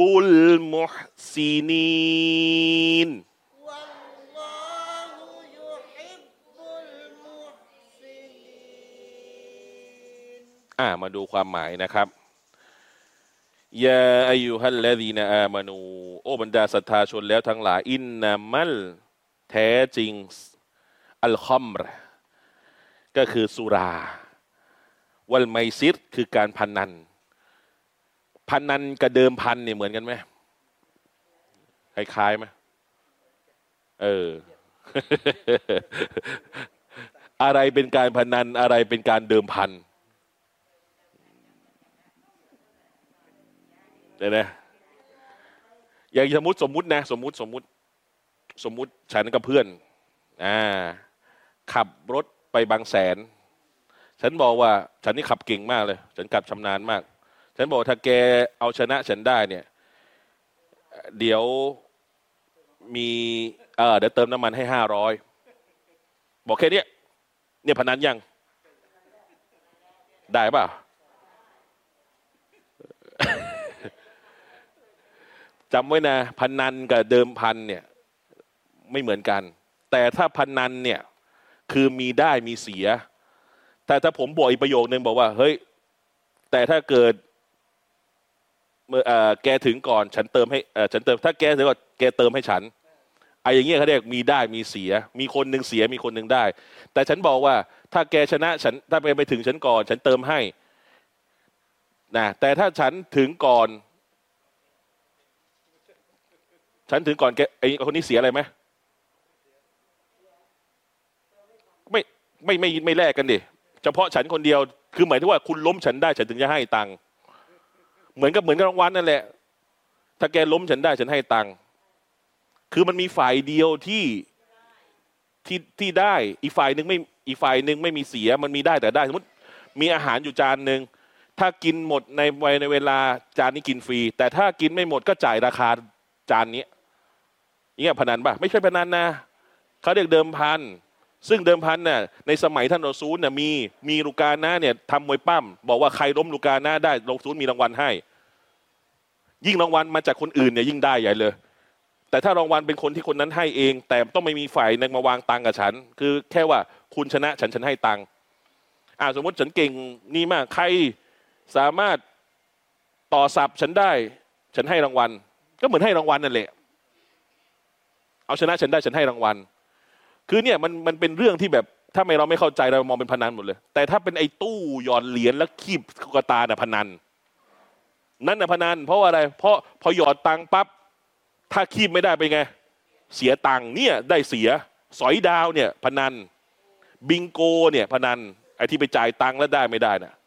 المحسنين والله يحب المحسنين อ่ามาดูความหมายนะครับยาอายุฮัลลดีนอามานูโอ้บรรดาศรัทธาชนแล้วทั้งหลายอินนามัลแท้จริงอัลคอมรก็คือสุราวัลไมซิรคือการพนันพนันกับเดิมพันเนี่ยเหมือนกันไหมคล้ายๆไหมเอออะไรเป็นการพนันอะไรเป็นการเดิมพันเดี๋ยวนะอย่างสมมติสมมุตินะสมมุติสมมุติสมมุติฉันกับเพื่อนอ่าขับรถไปบางแสนฉันบอกว่าฉันนี่ขับเก่งมากเลยฉันขับชำนาญมากฉันบอกถ้าแกเอาชนะฉันได้เนี่ยเดี๋ยวมีเออเดี๋ยวเติมน้ำมันให้ห้าร้อยบอกแค่นี้เนี่ยพนันยังได้ป่ะ จำไว้นะพนันกับเดิมพันเนี่ยไม่เหมือนกันแต่ถ้าพนันเนี่ยคือมีได้มีเสียแต่ถ้าผมบอกอีกประโยคนึงบอกว่าเฮ้ยแต่ถ้าเกิดเมื่อแกถึงก่อนฉันเติมให้ฉันเติมถ้าแกถึงก่อนแกเติมให้ฉันไอ้อย่างเงี้ยเขาเรียกมีได้มีเสียมีคนหนึ่งเสียมีคนหนึ่งได้แต่ฉันบอกว่าถ้าแกชนะฉันถ้าไปไปถึงฉันก่อนฉันเติมให้นะแต่ถ้าฉันถึงก่อนฉันถึงก่อนแกไอ้คนนี้เสียอะไรไหมไม่ไม่ไม่ไม่แลกกันดิเฉพาะฉันคนเดียวคือหมายถึงว่าคุณล้มฉันได้ฉันถึงจะให้ตังค์เหมือนกับเหมือนกับรางวัลนั่นแหละถ้าแกล้มฉันได้ฉันให้ตังค์คือมันมีฝ่ายเดียวที่ที่ที่ได้อีกฝ่ายหนึ่งไม่อีกฝ่ายหนึ่งไม่มีเสียมันมีได้แต่ได้สมมติมีอาหารอยู่จานหนึ่งถ้ากินหมดในวัยในเวลาจานนี้กินฟรีแต่ถ้ากินไม่หมดก็จ่ายราคาจานนี้เนี่ยพนันป่ะไม่ใช่พนันนะเขาเรียกเดิมพันซึ่งเดิมพันเนี่ยในสมัยท่านรอซูลเนี่ยมีมีลูกานะเนี่ยทำมวยปั้มบอกว่าใครล้มลูกานะได้รอซูลมีรางวัลให้ยิ่งรางวัลมาจากคนอื่นเนี่ยยิ่งได้ใหญ่เลยแต่ถ้ารางวัลเป็นคนที่คนนั้นให้เองแต่ต้องไม่มีฝ่ายนึงมาวางตังกับฉันคือแค่ว่าคุณชนะฉันฉันให้ตังอ่าสมมติฉันเก่งนี่มากใครสามารถต่อสับฉันได้ฉันให้รางวัลก็เหมือนให้รางวัลนั่นแหละเอาชนะฉันได้ฉันให้รางวัลคือเนี่ยมันมันเป็นเรื่องที่แบบถ้าไม่เราไม่เข้าใจเรามองเป็นพนันหมดเลยแต่ถ้าเป็นไอ้ตู้หยอดเหรียญแล้วคีบตุ๊กตาเนี่ยพนันนั่นน่ะพนันเพราะอะไรเพราะพอหยอดตังปั๊บถ้าคีบไม่ได้เป็นไงเสียตังค์เนี่ยได้เสียสอยดาวเนี่ยพนันบิงโกเนี่ยพนันไอ้ที่ไปจ่ายตังค์แล้วได้ไม่ได้นะ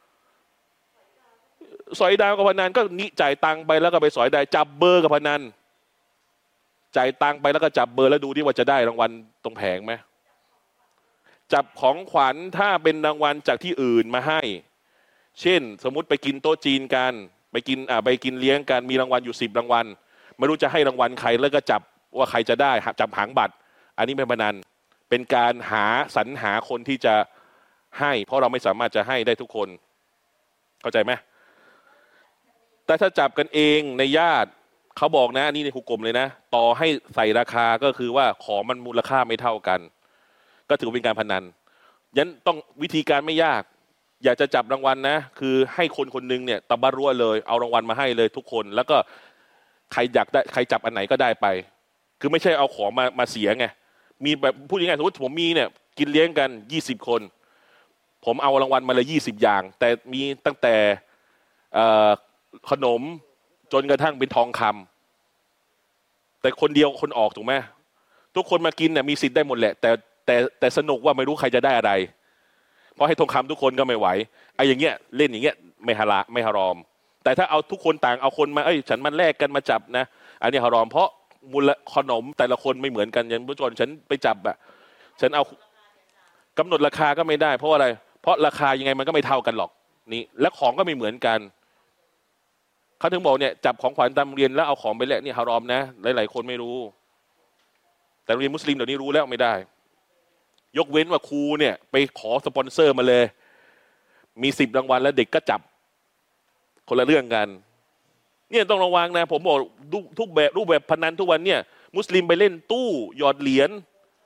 สอยดาวกับพนันก็นิจ่ายตังค์ไปแล้วก็ไปสอยได้จับเบอร์กับพนันจ่ายตังค์ไปแล้วก็จับเบอร์แล้วดูดิว่าจะได้รางวัลตรงแผงไหมจับของขวัญถ้าเป็นรางวัลจากที่อื่นมาให้เช่นสมมุติไปกินโต๊ะจีนกันไปกินอ่าไปกินเลี้ยงกันมีรางวัลอยู่สิบรางวัลไม่รู้จะให้รางวัลใครแล้วก็จับว่าใครจะได้จับหางบัตรอันนี้เป็นพนันเป็นการหาสรรหาคนที่จะให้เพราะเราไม่สามารถจะให้ได้ทุกคนเข้าใจไหมแต่ถ้าจับกันเองในญาติเขาบอกนะนี่ในหุกกลมเลยนะต่อให้ใส่ราคาก็คือว่าของมันมูลค่าไม่เท่ากันก็ถือเป็นการพนันยันต้องวิธีการไม่ยากอยากจะจับรางวัลนะคือให้คนคนนึงเนี่ยตะบะรั่วเลยเอารางวัลมาให้เลยทุกคนแล้วก็ใครอยากได้ใครจับอันไหนก็ได้ไปคือไม่ใช่เอาของมามาเสียไงมีแบบพูดยังไงสมมติผมมีเนี่ยกินเลี้ยงกันยี่สิบคนผมเอารางวัลมาเลยยี่สิบอย่างแต่มีตั้งแต่ขนมจนกระทั่งเป็นทองคำแต่คนเดียวคนออกถูกไหมทุกคนมากินเนี่ยมีสิทธิ์ได้หมดแหละแต่แต่แต่สนุกว่าไม่รู้ใครจะได้อะไรเพราะให้ทองคำทุกคนก็ไม่ไหวไอ้อย่างเงี้ยเล่นอย่างเงี้ยไม่ฮาละไม่ฮารอมแต่ถ้าเอาทุกคนต่างเอาคนมาเอ้ยฉันมันแลกกันมาจับนะอันนี้ฮารอมเพราะมูลขนมแต่ละคนไม่เหมือนกันอย่างเมื่อก่อนฉันไปจับอะฉันเอากำหนดราคาก็ไม่ได้เพราะอะไรเพราะราคายังไงมันก็ไม่เท่ากันหรอกนี่และของก็ไม่เหมือนกันเขาถึงบอกเนี่ยจับของขวัญตามเรียนแล้วเอาของไปแลกนี่ฮารอมนะหลายๆคนไม่รู้แต่เรียนมุสลิมเดี๋ยวนี้รู้แล้วไม่ได้ยกเว้นว่าครูเนี่ยไปขอสปอนเซอร์มาเลยมีสิบรางวัลแล้วเด็กก็จับคนละเรื่องกันเนี่ยต้องระวังนะผมบอกทุกแบบรูปแบบพนันทุกวันเนี่ยมุสลิมไปเล่นตู้หยอดเหรียญ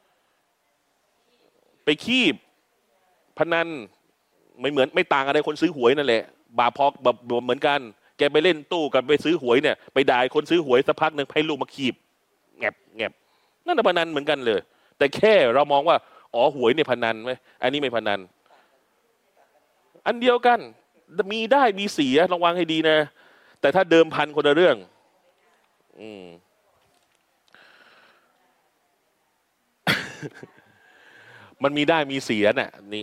ไปคีบพนันไม่เหมือนไม่ต่างอะไรคนซื้อหวยนั่นแหละบาปพอกแบบเหมือนกันแกไปเล่นตู้กับไปซื้อหวยเนี่ยไปด่าคนซื้อหวยสักพักหนึ่งให้ลูกมาคีบแงบแงบนั่นน่ะพนันเหมือนกันเลยแต่แค่เรามองว่าอ๋อหวยเนี่ยพนันไหมอันนี้ไม่พนันอันเดียวกันมีได้มีเสียระวังให้ดีนะแต่ถ้าเดิมพันคนละเรื่องอืม พมันมีได้มีเสียน่ะนี่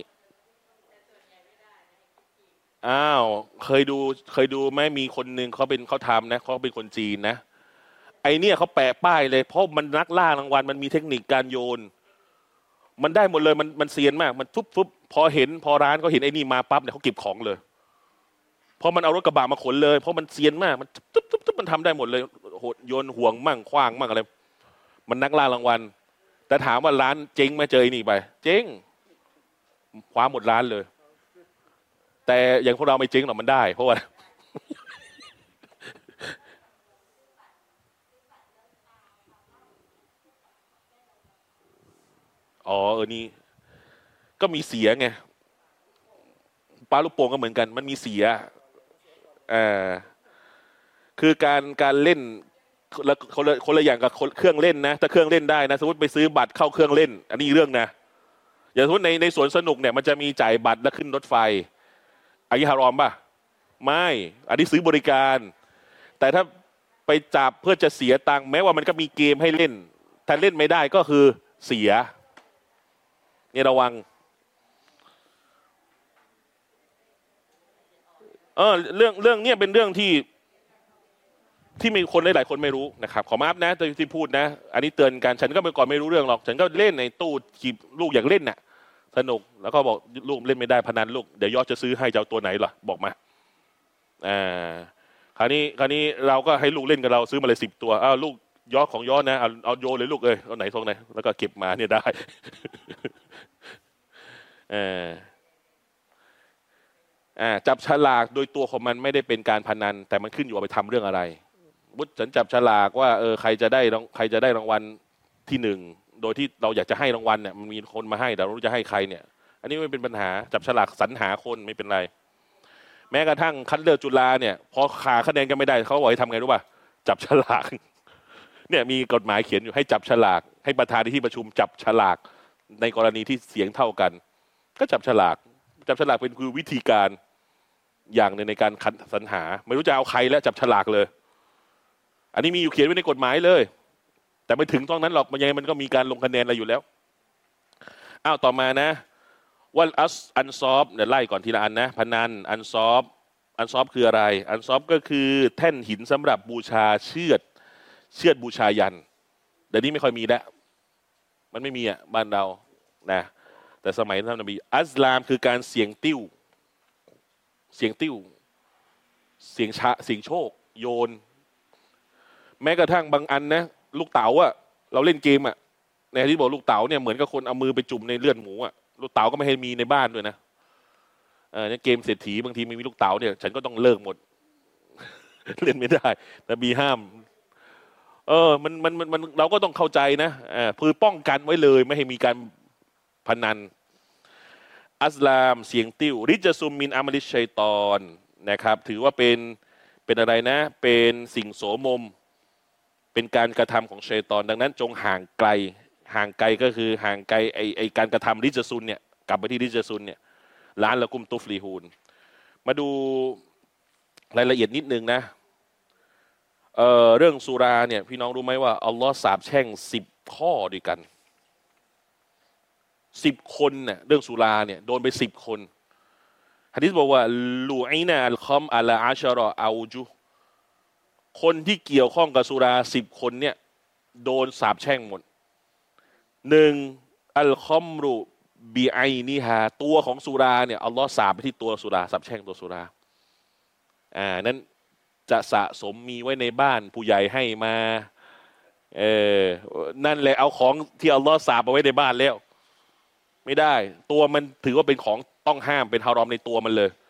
อ้าวเคยดูเคยดูไหมมีคนหนึ่งเขาเป็นเขาทำนะเขาเป็นคนจีนนะไอเนี่ยเขาแปะป้ายเลยเพราะมันนักล่ารางวัลมันมีเทคนิคการโยนมันได้หมดเลยมันมันเซียนมากมันฟุบฟุบพอเห็นพอร้านเขาเห็นไอ้นี่มาปั๊บเนี่ยเขาเก็บของเลยเพราะมันเอารถกระบะมาขนเลยเพราะมันเซียนมากมันตุ๊บตุ๊บตุ๊บมันทำได้หมดเลยโยนห่วงมั่งคว้างมั่งอะไรมันนักล่ารางวัลแต่ถามว่าร้านเจ๊งไหมเจอไอ้นี่ไปเจ๊งคว้าหมดร้านเลยแต่อย่างพวกเราไม่เจ๊งหรอกมันได้เพราะว่าอ๋อเออนี่ก็มีเสียไงปลาลูกโป่งก็เหมือนกันมันมีเสียอ่าคือการการเล่นแล้วคนละคนละอย่างกับเครื่องเล่นนะถ้าเครื่องเล่นได้นะสมมติไปซื้อบัตรเข้าเครื่องเล่นอันนี้เรื่องนะอย่างสมมติในในสวนสนุกเนี่ยมันจะมีจ่ายบัตรแล้วขึ้นรถไฟอันนี้ฮารอมป่ะไม่อันนี้ซื้อบริการแต่ถ้าไปจับเพื่อจะเสียตังค์แม้ว่ามันก็มีเกมให้เล่นถ้าเล่นไม่ได้ก็คือเสียเนี่ยระวังเออเรื่องเรื่องเนี้ยเป็นเรื่องที่ที่มีคนหลายๆคนไม่รู้นะครับขอมาอัพนะที่พูดนะอันนี้เตือนกันฉันก็เมื่อก่อนไม่รู้เรื่องหรอกฉันก็เล่นในตู้จีบลูกอยากเล่นน่ะสนุกแล้วก็บอกลูกเล่นไม่ได้พนันลูกเดี๋ยวยอดจะซื้อให้จะเอาตัวไหนล่ะบอกมาอ่าคราวนี้คราวนี้เราก็ให้ลูกเล่นกับเราซื้อมาเลยสิบตัวอ้าวลูกยอดของยอดนะเอาเอาโยนเลยลูกเอ้ยเอาไหนทรงไหนแล้วก็เก็บมาเนี่ยได้เอออ่าจับฉลากโดยตัวของมันไม่ได้เป็นการพนันแต่มันขึ้นอยู่ว่าไปทำเรื่องอะไรบุตรฉันจับฉลากว่าเออใครจะได้ใครจะได้รางวัลที่หนึ่งโดยที่เราอยากจะให้รางวัลเนี่ยมันมีคนมาให้แต่เรารู้จะให้ใครเนี่ยอันนี้ไม่เป็นปัญหาจับฉลากสรรหาคนไม่เป็นไรแม้กระทั่งคัดเลือกจุฬาเนี่ยพอขาคะแนนกันไม่ได้เขาบอกให้ทำไงรู้ป่ะจับฉลากเนี่ยมีกฎหมายเขียนอยู่ให้จับฉลากให้ประธานในที่ประชุมจับฉลากในกรณีที่เสียงเท่ากันก็จับฉลากจับฉลากเป็นคือวิธีการอย่างในในการคัดสรรหาไม่รู้จะเอาใครแล้วจับฉลากเลยอันนี้มีอยู่เขียนไว้ในกฎหมายเลยแต่ไม่ถึงตรงนั้นหรอกมันยังไงมันก็มีการลงคะแนนอะไรอยู่แล้วอ้าวต่อมานะว่าอัสอันซอฟเดี๋ยวไล่ก่อนทีละอันนะพนันอันซอฟอันซอฟคืออะไรอันซอฟก็คือแท่นหินสำหรับบูชาเชือดเชือดบูชายันเดี๋ยวนี้ไม่ค่อยมีแล้วมันไม่มีอ่ะบ้านเรานะแต่สมัยท่านนบีอัสลามคือการเสี่ยงติ้วเสียงติ้วเสียงชะเสียงโชคโยนแม้กระทั่งบางอันนะลูกเต๋าอะเราเล่นเกมอะในที่บอกลูกเต๋าเนี่ยเหมือนกับคนเอามือไปจุ่มในเลือดหมูอะลูกเต๋าก็ไม่ให้มีในบ้านด้วยนะเออเนี่ยเกมเศรษฐีบางทีไม่มีลูกเต๋าเนี่ยฉันก็ต้องเลิกหมด เล่นไม่ได้แต่มีห้ามเออมันมันมันมันเราก็ต้องเข้าใจนะอ่าคือป้องกันไว้เลยไม่ให้มีการพนันอัสลามเสียงติ้วริจซุมมินอามัลิชัยตอนนะครับถือว่าเป็นเป็นอะไรนะเป็นสิ่งโสมมเป็นการกระทำของชัยตอนดังนั้นจงห่างไกลห่างไกลก็คือห่างไกลไอไอการกระทำริจซุนเนี่ยกลับไปที่ริจซุนเนี่ยล้านละกุมตุฟลีฮูนมาดูรายละเอียดนิดนึงนะเอ่อเรื่องสุราเนี่ยพี่น้องรู้ไหมว่าอัลลอฮ์สาปแช่งสิบข้อด้วยกันสิบคนเนี่ยเรื่องสุราเนี่ยโดนไปสิบคนหะดีษบอกว่าลูอีนาอัลคอมอัลอาชรออาจูคนที่เกี่ยวข้องกับสุราสิบคนเนี่ยโดนสาปแช่งหมดหนึ่งอัลคอมรุบีไอนีฮาตัวของสุราเนี่ยอัลลอฮ์สาปไปที่ตัวสุราสาปแช่งตัวสุราอ่านั้นจะสะสมมีไว้ในบ้านผู้ใหญ่ให้มาเออนั่นแหละเอาของที่อัลลอฮ์สาปเอาไว้ในบ้านแล้วไม่ได้ตัวมันถือว่าเป็นของต้องห้ามเป็นฮารอมในตัวมันเลย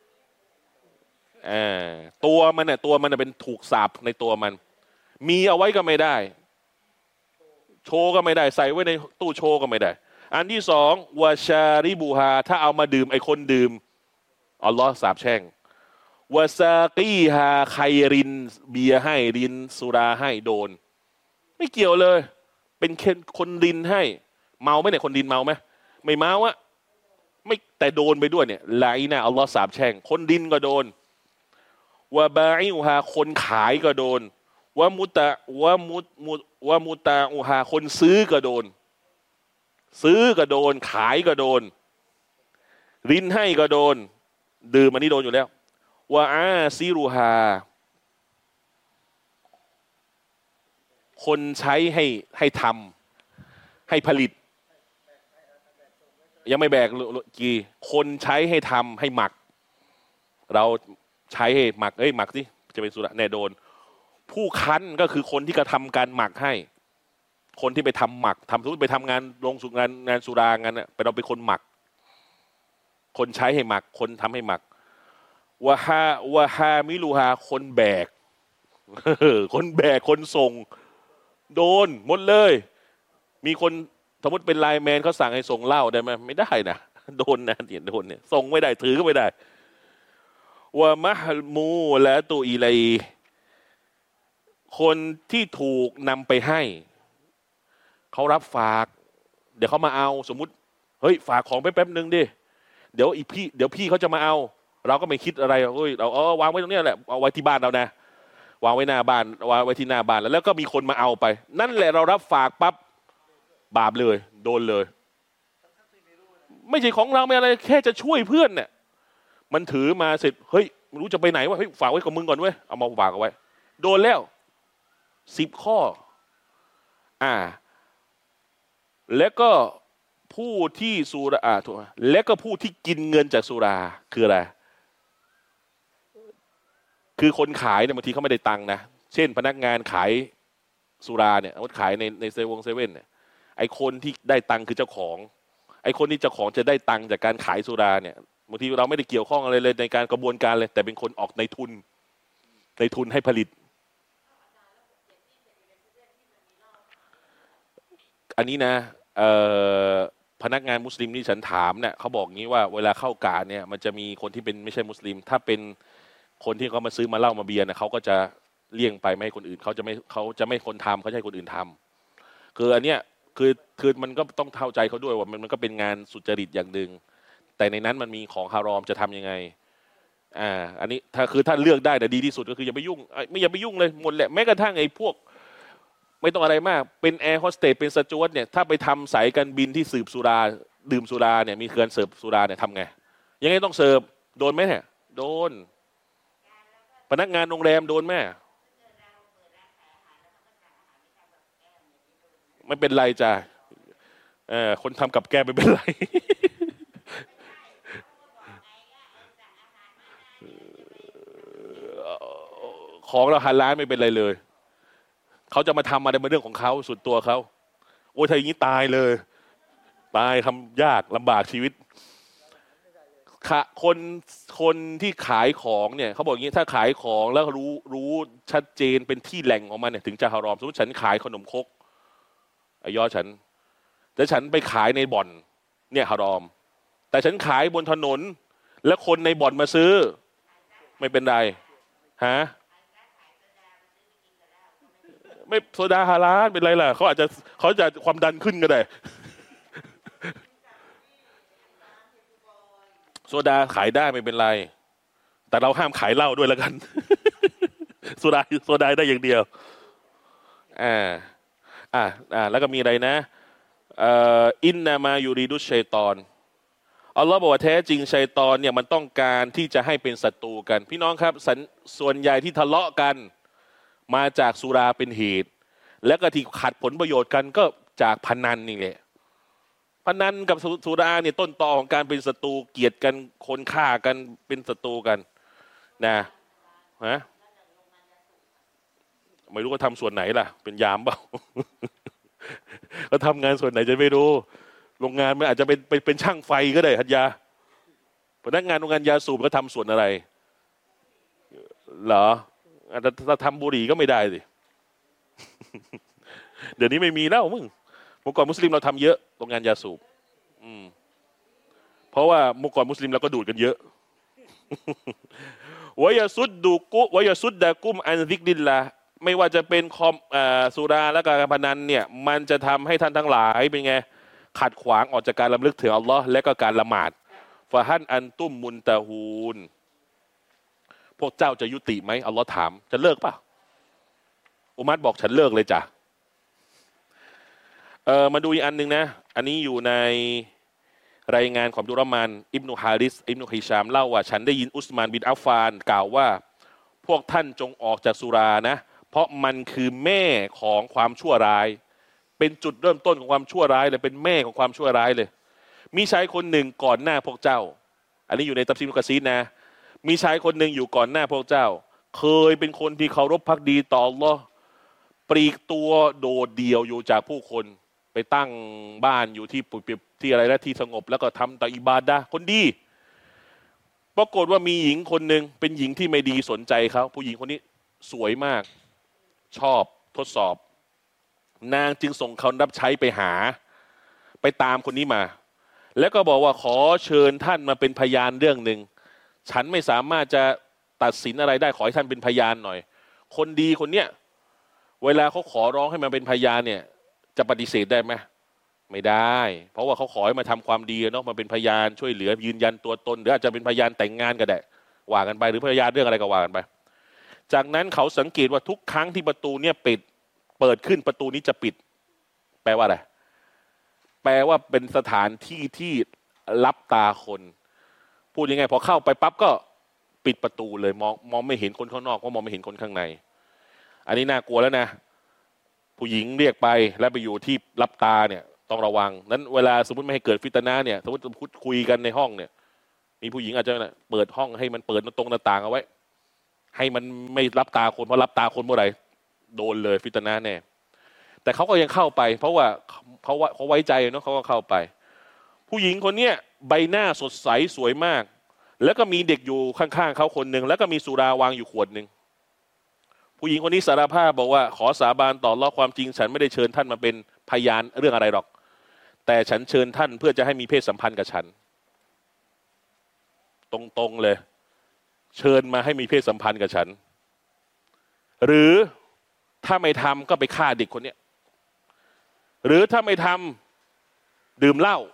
อ่าตัวมันเนี่ยตัวมันเป็นถูกสาปในตัวมันมีเอาไว้ก็ไม่ได้โชว์ก็ไม่ได้ใส่ไว้ในตู้โชว์ก็ไม่ได้อันที่สองวาชาริบูฮาถ้าเอามาดื่มไอคนดื่มอัลลอฮ์สาปแช่งวาซากีฮาไครินเบียให้รินสุราให้โดนไม่เกี่ยวเลยเป็นคนรินให้เมาไหมเนี่ยคนรินเมาไหมไม่เมาอะไม่แต่โดนไปด้วยเนี่ยไลนะอัลลอฮ์สาปแช่งคนดินก็โดนวะบาอิอูฮาคนขายก็โดนวะมุตะวะมุตมุวะมุตะอูฮาคนซื้อก็โดนซื้อก็โดนขายก็โดนรินให้ก็โดนดื่มอันนี้โดนอยู่แล้ววะอาซิรูฮาคนใช้ให้ให้ทำให้ผลิตยังไม่แบกกี่คนใช้ให้ทำให้หมักเราใช้ให้หมักเอ้ยหมักสิจะเป็นสุราแน่โดนผู้คั้นก็คือคนที่กระทำการหมักให้คนที่ไปทำหมักทำสมมติไปทำงานลงสุงานงานสุรางานน่ะไปเราเป็นคนหมักคนใช้ให้หมักคนทำให้หมักวะฮาวะฮามิลูฮาคนแบกคนแบกคนส่งโดนหมดเลยมีคนสมมติเป็นไลน์แมนเขาสั่งให้ส่งเหล้าได้ไหมไม่ได้นะโดนนะเนี่ยโดนเนี่ยส่งไม่ได้ถือก็ไม่ได้วะมะฮมูและตูอีไลคนที่ถูกนำไปให้เขารับฝากเดี๋ยวเขามาเอาสมมุติเฮ้ยฝากของไปแป๊บนึงดิเดี๋ยวอีพี่เดี๋ยวพี่เขาจะมาเอาเราก็ไม่คิดอะไรเฮ้ยเราเออวางไว้ตรงนี้แหละเอาไว้ที่บ้านเรานะวางไว้หน้าบ้านวางไว้ที่หน้าบ้านแล้วแล้วก็มีคนมาเอาไปนั่นแหละเรารับฝากปั๊บบาปเลยโดนเลยไม่ใช่ของเราไม่อะไรแค่จะช่วยเพื่อนเนี่ยมันถือมาเสร็จเฮ้ยไม่รู้จะไปไหนวะเฮ้ยฝากไว้กับมึงก่อนเว้ยเอามาฝากเอาไว้โดนแล้วสิบข้ออ่าแล้วก็ผู้ที่สุราอ่าถูกและก็ผู้ที่กินเงินจากสุราคืออะไรคือคนขายเนี่ยบางทีเขาไม่ได้ตังค์นะเช่นพนักงานขายสุราเนี่ยเอาขายในในเซเว่นเซเว่นเนี่ยไอคนที่ได้ตังค์คือเจ้าของไอคนที่เจ้าของจะได้ตังค์จากการขายสุราเนี่ยบางทีเราไม่ได้เกี่ยวข้องอะไรเลยในการกระบวนการเลยแต่เป็นคนออกในทุนในทุนให้ผลิตอันนี้นะพนักงานมุสลิมที่ฉันถามเนี่ยเขาบอกงี้ว่าเวลาเข้ากาเนี่ยมันจะมีคนที่เป็นไม่ใช่มุสลิมถ้าเป็นคนที่เขามาซื้อมาเหล้ามาเบียร์เนี่ยเขาก็จะเลี่ยงไปไม่ให้คนอื่นเขาจะไม่เขาจะไม่คนทำเขาจะให้คนอื่นทำคืออันเนี้ยคือคือมันก็ต้องเข้าใจเขาด้วยว่ามันมันก็เป็นงานสุจริตอย่างหนึ่งแต่ในนั้นมันมีของฮารอมจะทํำยังไงอ่าอันนี้ถ้าคือถ้าเลือกได้แต่ดีที่สุดก็คืออย่าไปยุ่งไม่อย่าไปยุ่งเลยหมดแหละแม้กระทั่งไอ้พวกไม่ต้องอะไรมากเป็นแอร์โฮสเตสเป็นสจ๊วตเนี่ยถ้าไปทำสายการบินที่สืบสุราดื่มสุราเนี่ยมีเครื่องเสิร์ฟสุราเนี่ยทำไงยังไงต้องเสิร์ฟโดนไหมเนี่ยโดนพนักงานโรงแรมโดนไหมไม่เป็นไรจ้ะเออคนทำกับแกไม่เป็นไรของเราฮาลาลไม่เป็นไรเลยเขาจะมาทำอะไรเป็นเรื่องของเขาสุดตัวเขาโอ้ยถ้าอย่างนี้ตายเลยตายทำยากลำบากชีวิตคนคนที่ขายของเนี่ยเขาบอกอย่างนี้ถ้าขายของแล้วรู้รู้ชัดเจนเป็นที่แหล่งของมันเนี่ยถึงจะฮารอมสมมติฉันขายขนมครกไอ้ยอฉันแต่ฉันไปขายในบ่อนเนี่ยฮารอมแต่ฉันขายบนถนนแล้วคนในบ่อนมาซื้อไม่เป็นไรฮะไม่โซดาฮาลาลเป็นไรล่ะเขาอาจจะเขาจะความดันขึ้นก็ได้โซดาขายได้ไม่เป็นไรแต่เราห้ามขายเหล้าด้วยแล้วกันโซดาโซดาได้อย่างเดียวอ่าอ่าอ่าแล้วก็มีอะไรนะเอ่ออินนามายูริดุชัยตอนอัลลอฮ์บอกว่าแท้จริงชัยตอนเนี่ยมันต้องการที่จะให้เป็นศัตรูกันพี่น้องครับส่วนใหญ่ที่ทะเลาะกันมาจากสุราเป็นเหตุแล้วก็ที่ขัดผลประโยชน์กันก็จากพนันนี่แหละพนันกับสุราเนี่ยต้นตอของการเป็นศัตรูเกลียดกันคนฆ่ากันเป็นศัตรูกันนะฮะไม่รู้ว่าทำส่วนไหนล่ะเป็นยามเปล่า ก็ทำงานส่วนไหนจะไม่รู้โรงงานมันอาจจะเป็นเป็นเป็นช่างไฟก็ได้ฮัจยาพนักงานโรงงานยาสูบก็ทำส่วนอะไรเหรอถ้าทำบุหรี่ก็ไม่ได้สิ เดี๋ยวนี้ไม่มีแล้วมึงเมื่อก่อนมุสลิมเราทำเยอะโรงงานยาสูบอืมเพราะว่าเมื่อก่อนมุสลิมเราก็ดูดกันเยอะ วายสุดดูกุวายสุดดะกุมอันซิกดิลละไม่ว่าจะเป็นคอมสุราและการพนันเนี่ยมันจะทำให้ท่านทั้งหลายเป็นไงขัดขวางออกจากการรำลึกถึงอัลลอฮ์และก็การละหมาดฟะฮันอันตุมมุนตะฮูนพวกเจ้าจะยุติไหมอัลลอฮ์ถามจะเลิกป่ะอุมัรบอกฉันเลิกเลยจ้ะเออมาดูอีกอันหนึ่งนะอันนี้อยู่ในรายงานของดุรอมานอิบนุฮาริสอิบนุฮิชามเล่าว่าฉันได้ยินอุสมานบินอัฟฟานกล่าวว่าพวกท่านจงออกจากสุรานะเพราะมันคือแม่ของความชั่วร้ายเป็นจุดเริ่มต้นของความชั่วร้ายเลยเป็นแม่ของความชั่วร้ายเลยมีชายคนหนึ่งก่อนหน้าพวกเจ้าอันนี้อยู่ในตัฟซีรมุกะซีรนะมีชายคนหนึ่งอยู่ก่อนหน้าพวกเจ้าเคยเป็นคนที่เคารพภักดีต่ออัลเลาะห์ปลีกตัวโดดเดี่ยวอยู่จากผู้คนไปตั้งบ้านอยู่ที่ปุบที่อะไรนะที่สงบแล้วก็ทำต่ออิบาดะห์คนดีปรากฏว่ามีหญิงคนหนึ่งเป็นหญิงที่ไม่ดีสนใจเขาผู้หญิงคนนี้สวยมากชอบทดสอบนางจึงส่งคนรับใช้ไปหาไปตามคนนี้มาแล้วก็บอกว่าขอเชิญท่านมาเป็นพยานเรื่องหนึ่งฉันไม่สามารถจะตัดสินอะไรได้ขอให้ท่านเป็นพยานหน่อยคนดีคนเนี้ยเวลาเขาขอร้องให้มาเป็นพยานเนี่ยจะปฏิเสธได้ไหมไม่ได้เพราะว่าเขาขอให้มาทำความดีเนาะมาเป็นพยานช่วยเหลือยืนยันตัวตนหรืออาจจะเป็นพยานแต่งงานก็ได้ว่ากันไปหรือพยานเรื่องอะไรก็ว่ากันไปจากนั้นเขาสังเกตว่าทุกครั้งที่ประตูเนี่ยปิดเปิดขึ้นประตูนี้จะปิดแปลว่าอะไรแปลว่าเป็นสถานที่ที่ลับตาคนพูดยังไงพอเข้าไปปั๊บก็ปิดประตูเลยมองมองไม่เห็นคนข้างนอกก็มองไม่เห็นคนข้างในอันนี้น่ากลัวแล้วนะผู้หญิงเรียกไปแล้วไปอยู่ที่ลับตาเนี่ยต้องระวังนั้นเวลาสมมติไม่ให้เกิดฟิตนะเนี่ยสมมติพูดคุยกันในห้องเนี่ยมีผู้หญิงอาจจะเปิดห้องให้มันเปิดตรงหน้าต่างเอาไว้ให้มันไม่รับตาคนเพราะรับตาคนเมื่อไหร่โดนเลยฟิตนะแน่แต่เขาก็ยังเข้าไปเพราะว่าเขาว่าเขาไว้ใจเนาะเขาก็เข้าไปผู้หญิงคนเนี้ยใบหน้าสดใสสวยมากแล้วก็มีเด็กอยู่ข้างๆเขาคนหนึ่งแล้วก็มีสุราวางอยู่ขวดหนึ่งผู้หญิงคนนี้สารภาพบอกว่าขอสาบานต่ออัลเลาะห์ความจริงฉันไม่ได้เชิญท่านมาเป็นพยานเรื่องอะไรหรอกแต่ฉันเชิญท่านเพื่อจะให้มีเพศสัมพันธ์กับฉันตรงๆเลยเชิญมาให้มีเพศสัมพันธ์กับฉันหรือถ้าไม่ทำก็ไปฆ่าเด็กคนเนี้ยหรือถ้าไม่ทำดื่มเหล้า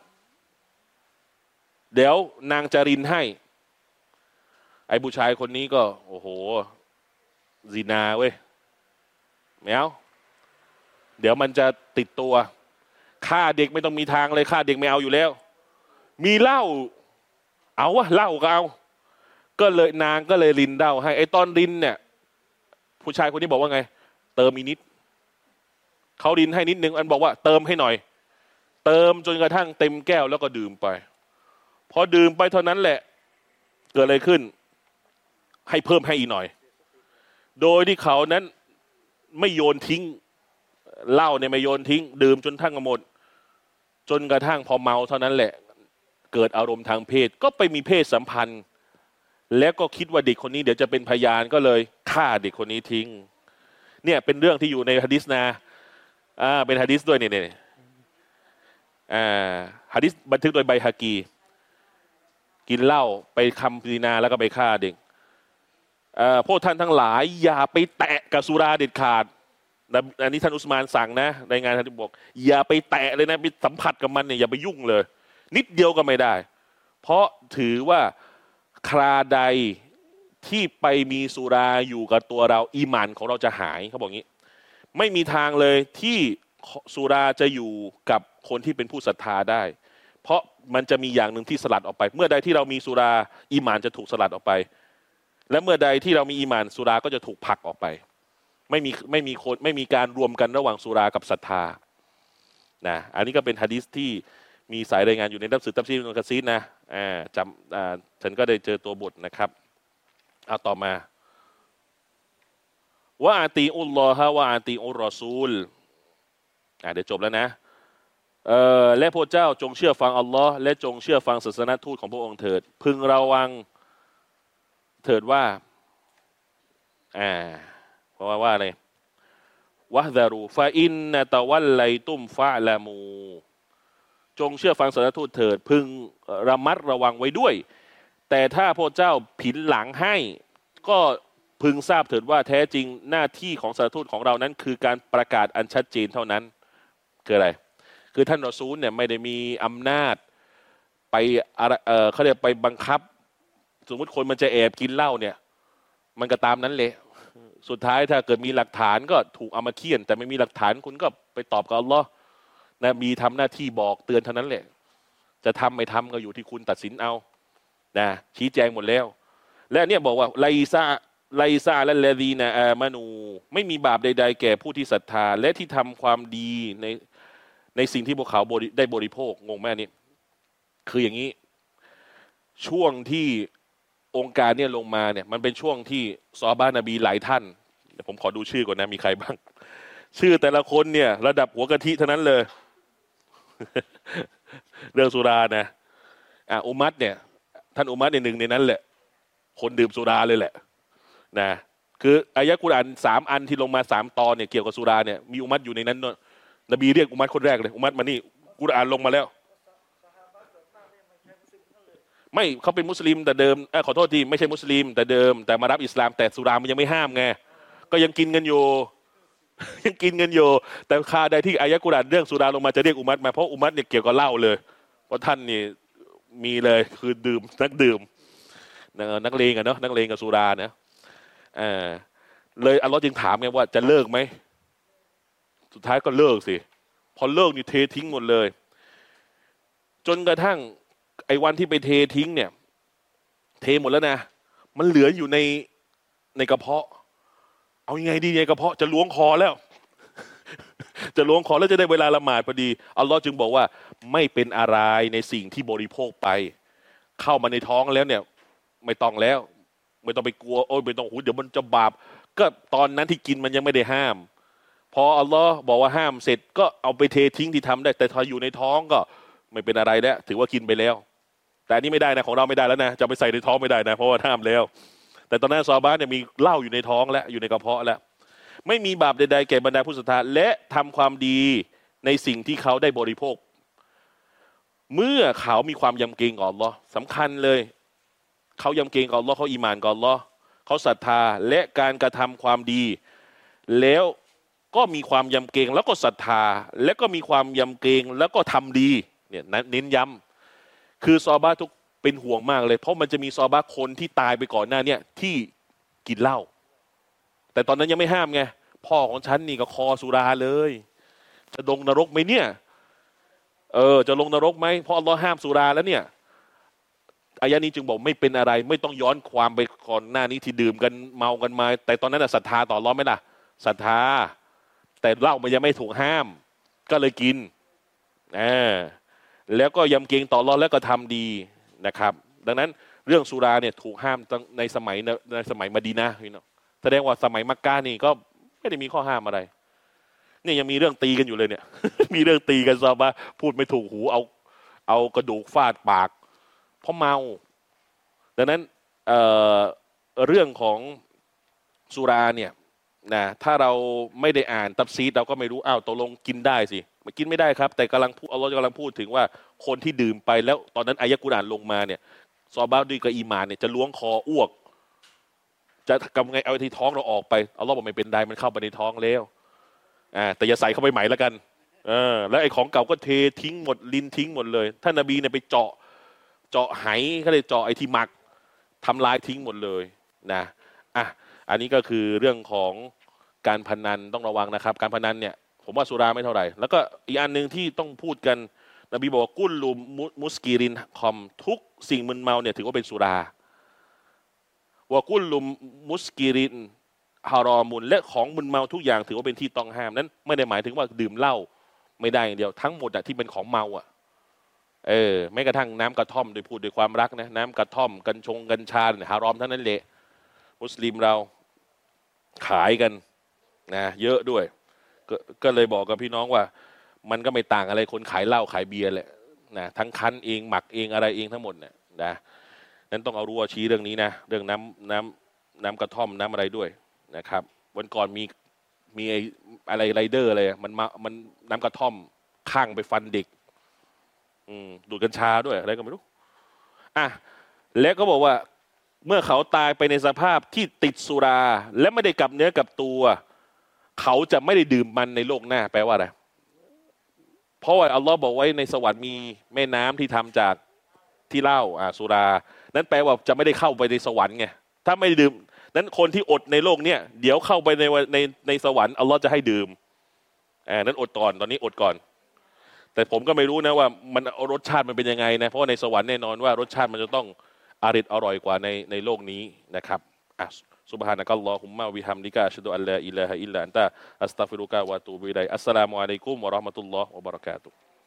เดี๋ยวนางจารินให้ไอ้ผู้ชายคนนี้ก็โอ้โหซินาเว้ยแมวเดี๋ยวมันจะติดตัวฆ่าเด็กไม่ต้องมีทางเลยฆ่าเด็กไม่เอาอยู่แล้วมีเหล้าเอาวะเหล้าก็เอาก็เลยนางก็เลยรินเหล้าให้ไอ้ตอนรินเนี่ยผู้ชายคนนี้บอกว่าไงเติมอีกนิดเขารินให้นิดนึงอันบอกว่าเติมให้หน่อยเติมจนกระทั่งเต็มแก้วแล้วก็ดื่มไปพอดื่มไปเท่านั้นแหละเกิดอะไรขึ้นให้เพิ่มให้อีกหน่อยโดยที่เขานั้นไม่โยนทิ้งเหล้าเนี่ยไม่โยนทิ้งดื่มจนทั้งหมดจนกระทั่งพอเมาเท่านั้นแหละเกิดอารมณ์ทางเพศก็ไปมีเพศสัมพันธ์แล้วก็คิดว่าเด็กคนนี้เดี๋ยวจะเป็นพยานก็เลยฆ่าเด็กคนนี้ทิ้งเนี่ยเป็นเรื่องที่อยู่ในหะดีษนะอ่าเป็นหะดีษด้วยเนี่ยเนี่ยอ่าหะดีษบันทึกโดยไบฮะกีกินเหล้าไปคำซินาแล้วก็ไปฆ่าเด็กพวกท่านทั้งหลายอย่าไปแตะกับสุราเด็ดขาดอันนี้ท่านอุสมานสั่งนะในงานท่านบอกอย่าไปแตะเลยนะไปสัมผัสกับมันเนี่ยอย่าไปยุ่งเลยนิดเดียวก็ไม่ได้เพราะถือว่าคราใดที่ไปมีสุราอยู่กับตัวเราอีหม่านของเราจะหายเขาบอกงี้ไม่มีทางเลยที่สุราจะอยู่กับคนที่เป็นผู้ศรัทธาได้เพราะมันจะมีอย่างหนึ่งที่สลัดออกไปเมื่อใดที่เรามีสุราอีหม่านจะถูกสลัดออกไปและเมื่อใดที่เรามีอีหม่านสุราก็จะถูกผลักออกไปไม่มีไม่มีคนไม่มีการรวมกันระหว่างสุรากับศรัทธานะอันนี้ก็เป็นหะดีษที่มีสายรายงานอยู่ในหนังสือตัฟซีรอิบนุกะซีรนะอ่าจำอ่าฉันก็ได้เจอตัวบทนะครับเอาต่อมาวะอาตีอุลลอฮะวะอาตีอุรรอซูลอ่าเดี๋ยวจบแล้วนะเอ่อและพระเจ้าจงเชื่อฟังอัลลอฮ์และจงเชื่อฟังศาสนทูตของพระองค์เถิดพึงระวังเถิดว่าอ่าเพราะว่าว่าอะไรวะฮ์ซารูฟาอินนะตะวัลไลตุมฟะละมูจงเชื่อฟังศาสนทูตเถิดพึงระมัดระวังไว้ด้วยแต่ถ้าพระเจ้าผินหลังให้ก็พึงทราบเถิดว่าแท้จริงหน้าที่ของศาสนทูตของเรานั้นคือการประกาศอันชัดเจนเท่านั้นคืออะไรคือท่านรอซูลเนี่ยไม่ได้มีอำนาจไปเออเขาเรียกไปบังคับสมมติคนมันจะแอบกินเหล้าเนี่ยมันก็ตามนั้นเลยสุดท้ายถ้าเกิดมีหลักฐานก็ถูกเอามาเคี่ยนแต่ไม่มีหลักฐานคุณก็ไปตอบกับอัลลอฮ์นบีทำหน้าที่บอกเตือนเท่านั้นแหละจะทำไม่ทำก็อยู่ที่คุณตัดสินเอานะชี้แจงหมดแล้วและเนี่ยบอกว่าไลซาไลซาและเลดีนะอามานูไม่มีบาปใดๆแก่ผู้ที่ศรัทธาและที่ทำความดีในในสิ่งที่พวกเขาได้บริโภคงงไหมนี่คืออย่างนี้ช่วงที่องค์การเนี่ยลงมาเนี่ยมันเป็นช่วงที่ซอฮาบะห์นบีหลายท่านเดี๋ยวผมขอดูชื่อก่อนนะมีใครบ้างชื่อแต่ละคนเนี่ยระดับหัวกะทิเท่านั้นเลย เรื่องสุรานะอ่ะอุมัตเนี่ยท่านอุมัตในหนึ่งในนั้นแหละคนดื่มสุราเลยแหละนะคืออายะกุรอานสามอันที่ลงมาสามตอนเนี่ยเกี่ยวกับสุราเนี่ยมีอุมัตอยู่ในนั้นนบีเรียกอุมัตคนแรกเลยอุมัตมานี่กุรอานลงมาแล้วไม่เขาเป็นมุสลิมแต่เดิมเออขอโทษทีไม่ใช่มุสลิมแต่เดิมแต่มารับอิสลามแต่สุรามันยังไม่ห้ามไงก็ยังกินกันอยู่ ยังกินกันอยู่แต่คาใดที่อายะกุรอานเรื่องสุราลงมาจะเรียกอุมัตมาเพราะอุมัตเนี่ยเกี่ยวกับเหล้าเลยเพราะท่านนี่มีเลยคือดื่มนักดื่มนักเลงอะเนาะนักเลงกับสุรานะอ่าเลยอัลลอฮ์จึงถามไงว่าจะเลิกไหมสุดท้ายก็เลิกสิพอเลิกนี่เททิ้งหมดเลยจนกระทั่งไอ้วันที่ไปเททิ้งเนี่ยเทหมดแล้วนะมันเหลืออยู่ในในกระเพาะเอายังไงดีในกระเพาะจะล้วงคอแล้ว จะล้วงคอแล้วจะได้เวลาละหมาดพอดีอัลลอฮ์จึงบอกว่าไม่เป็นอะไรในสิ่งที่บริโภคไปเข้ามาในท้องแล้วเนี่ยไม่ต้องแล้วไม่ต้องไปกลัวโอ้ยไม่ต้องหูเดี๋ยวมันจะบาปก็ตอนนั้นที่กินมันยังไม่ได้ห้ามพออัลลอฮ์บอกว่าห้ามเสร็จก็เอาไปเททิ้งที่ทำได้แต่ถ้าอยู่ในท้องก็ไม่เป็นอะไรแล้วถือว่ากินไปแล้วแต่อันนี้ไม่ได้นะของเราไม่ได้แล้วนะจะไปใส่ในท้องไม่ได้นะเพราะว่าห้ามแล้วแต่ตอนนั้นซอฮาบะห์เนี่ยมีเหล้าอยู่ในท้องแล้วอยู่ในกระเพาะแล้วไม่มีบาปใดๆแก่บรรดาผู้ศรัทธาและทำความดีในสิ่งที่เขาได้บริโภคเมื่อเขามีความยำเกรงต่ออัลเลาะห์สำคัญเลยเขายำเกรงต่ออัลเลาะห์เขาอีหม่านต่ออัลเลาะห์เขาศรัทธาและการกระทำความดีแล้วก็มีความยำเกรงแล้วก็ศรัทธาและก็มีความยำเกรงแล้วก็ทำดีเนี่ยเน้นย้ำคือซอฮาบะห์ทุกเป็นห่วงมากเลยเพราะมันจะมีซอฮาบะห์คนที่ตายไปก่อนหน้าเนี่ยที่กินเหล้าแต่ตอนนั้นยังไม่ห้ามไงพ่อของฉันนี่ก็คอสุราเลยจะลงนรกไหมเนี่ยเออจะลงนรกไหมเพราะอัลเลาะห์ห้ามสุราแล้วเนี่ยอายะนี้จึงบอกไม่เป็นอะไรไม่ต้องย้อนความไปก่อนหน้านี้ที่ดื่มกันเมากันมาแต่ตอนนั้นศรัทธาต่ออัลเลาะห์ไหมล่ะศรัทธาแต่เหล้ามันยังไม่ถูกห้ามก็เลยกินอ่าแล้วก็ยำเกรงต่ออัลเลาะห์แล้วก็ทำดีนะครับดังนั้นเรื่องสุราเนี่ยถูกห้ามตั้งในสมัยในสมัยมะดีนะห์พี่น้องแสดงว่าสมัยมักกะนี่ก็ไม่ได้มีข้อห้ามอะไรเนี่ยยังมีเรื่องตีกันอยู่เลยเนี่ย มีเรื่องตีกันซอฮาบะห์พูดไม่ถูกหูเอาเอากระดูกฟาดปากเพราะเมาดังนั้น เอ่อเรื่องของสุราเนี่ยนะถ้าเราไม่ได้อ่านตัฟซีรเราก็ไม่รู้อ้าวตกลงกินได้สิมันกินไม่ได้ครับแต่กำลังพูดอัลเลาะห์กำลังพูดถึงว่าคนที่ดื่มไปแล้วตอนนั้นอายะกุรอานลงมาเนี่ยซอฮาบะห์ด้วยกับอีหม่านเนี่ยจะล้วงคออ้วกจะทำไงเอาที่ท้องเราออกไปอัลเลาะห์บอกไม่เป็นไรมันเข้าไปในท้องแล้วอ่าแต่อย่าใส่เข้าไปใหม่แล้วกันเออแล้วไอ้ของเก่าก็เททิ้งหมดลินทิ้งหมดเลยท่านนบีเนี่ยไปเจาะเจาะไหเขาเลยเจาะไอ้ที่หมักทำลายทิ้งหมดเลยนะอ่ะอันนี้ก็คือเรื่องของการพนันต้องระวังนะครับการพนันเนี่ยผมว่าสุราไม่เท่าไหร่แล้วก็อีกอันหนึ่งที่ต้องพูดกันนบีบอกว่ากุลลุมุสกิรินคอมทุกสิ่งมึนเมาเนี่ยถือว่าเป็นสุราว่ากุลลุมุสกิรินฮารอมุนและของมึนเมาทุกอย่างถือว่าเป็นที่ต้องห้ามนั้นไม่ได้หมายถึงว่าดื่มเหล้าไม่ได้อย่างเดียวทั้งหมดอะที่เป็นของเมาอะเออแม้กระทั่งน้ำกระท่อมโดยพูดด้วยความรักนะน้ำกระท่อมกัญชงกัญชาฮารอมทั้งนั้นแหละมุสลิมเราขายกันนะเยอะด้วยกก็เลยบอกกับพี่น้องว่ามันก็ไม่ต่างอะไรคนขายเหล้าขายเบียร์แหละนะทั้งคั้นเองหมักเองอะไรเองทั้งหมดเนี่ยนะนั้นต้องเอารู้ว่าชี้เรื่องนี้นะเรื่องน้ำน้ำน้ำกระท่อมน้ำอะไรด้วยนะครับวันก่อนมีมีอะไรไรเดอร์อะไรมันมามันน้ำกระท่อมข้างไปฟันเด็กอืมดูดกัญชาด้วยอะไรก็ไม่รู้อ่ะแล้วก็บอกว่าเมื่อเขาตายไปในสภาพที่ติดสุราและไม่ได้กลับเนื้อกลับตัวเขาจะไม่ได้ดื่มมันในโลกหน้าแปลว่าอะไรเพราะว่าอัลลอฮ์บอกไว้ในสวรรค์มีแม่น้ำที่ทำจากที่เหล้าอ่าสุรานั้นแปลว่าจะไม่ได้เข้าไปในสวรรค์ไงถ้าไม่ดื่มนั้นคนที่อดในโลกเนี้ยเดี๋ยวเข้าไปในในในสวรรค์อัลลอฮ์จะให้ดื่มอ่านั้นอดก่อนตอนนี้อดก่อนแต่ผมก็ไม่รู้นะว่ามันรสชาติมันเป็นยังไงนะเพราะว่าในสวรรค์แน่นอนว่ารสชาติมันจะต้องอร่อยอร่อยกว่าในในโลกนี้นะครับอ่ะซุบฮานะกัลลอฮุมมะวิฮัมดิกะอัชฮะดุอัลลาอิลาฮะอิลลัลลอฮอัสตัฆฟิรุกะวะอะตูบิอิลัยอัสสลามุอะลัยกุมวะเราะห์มะตุลลอฮ์วะบะเราะกาตุฮ์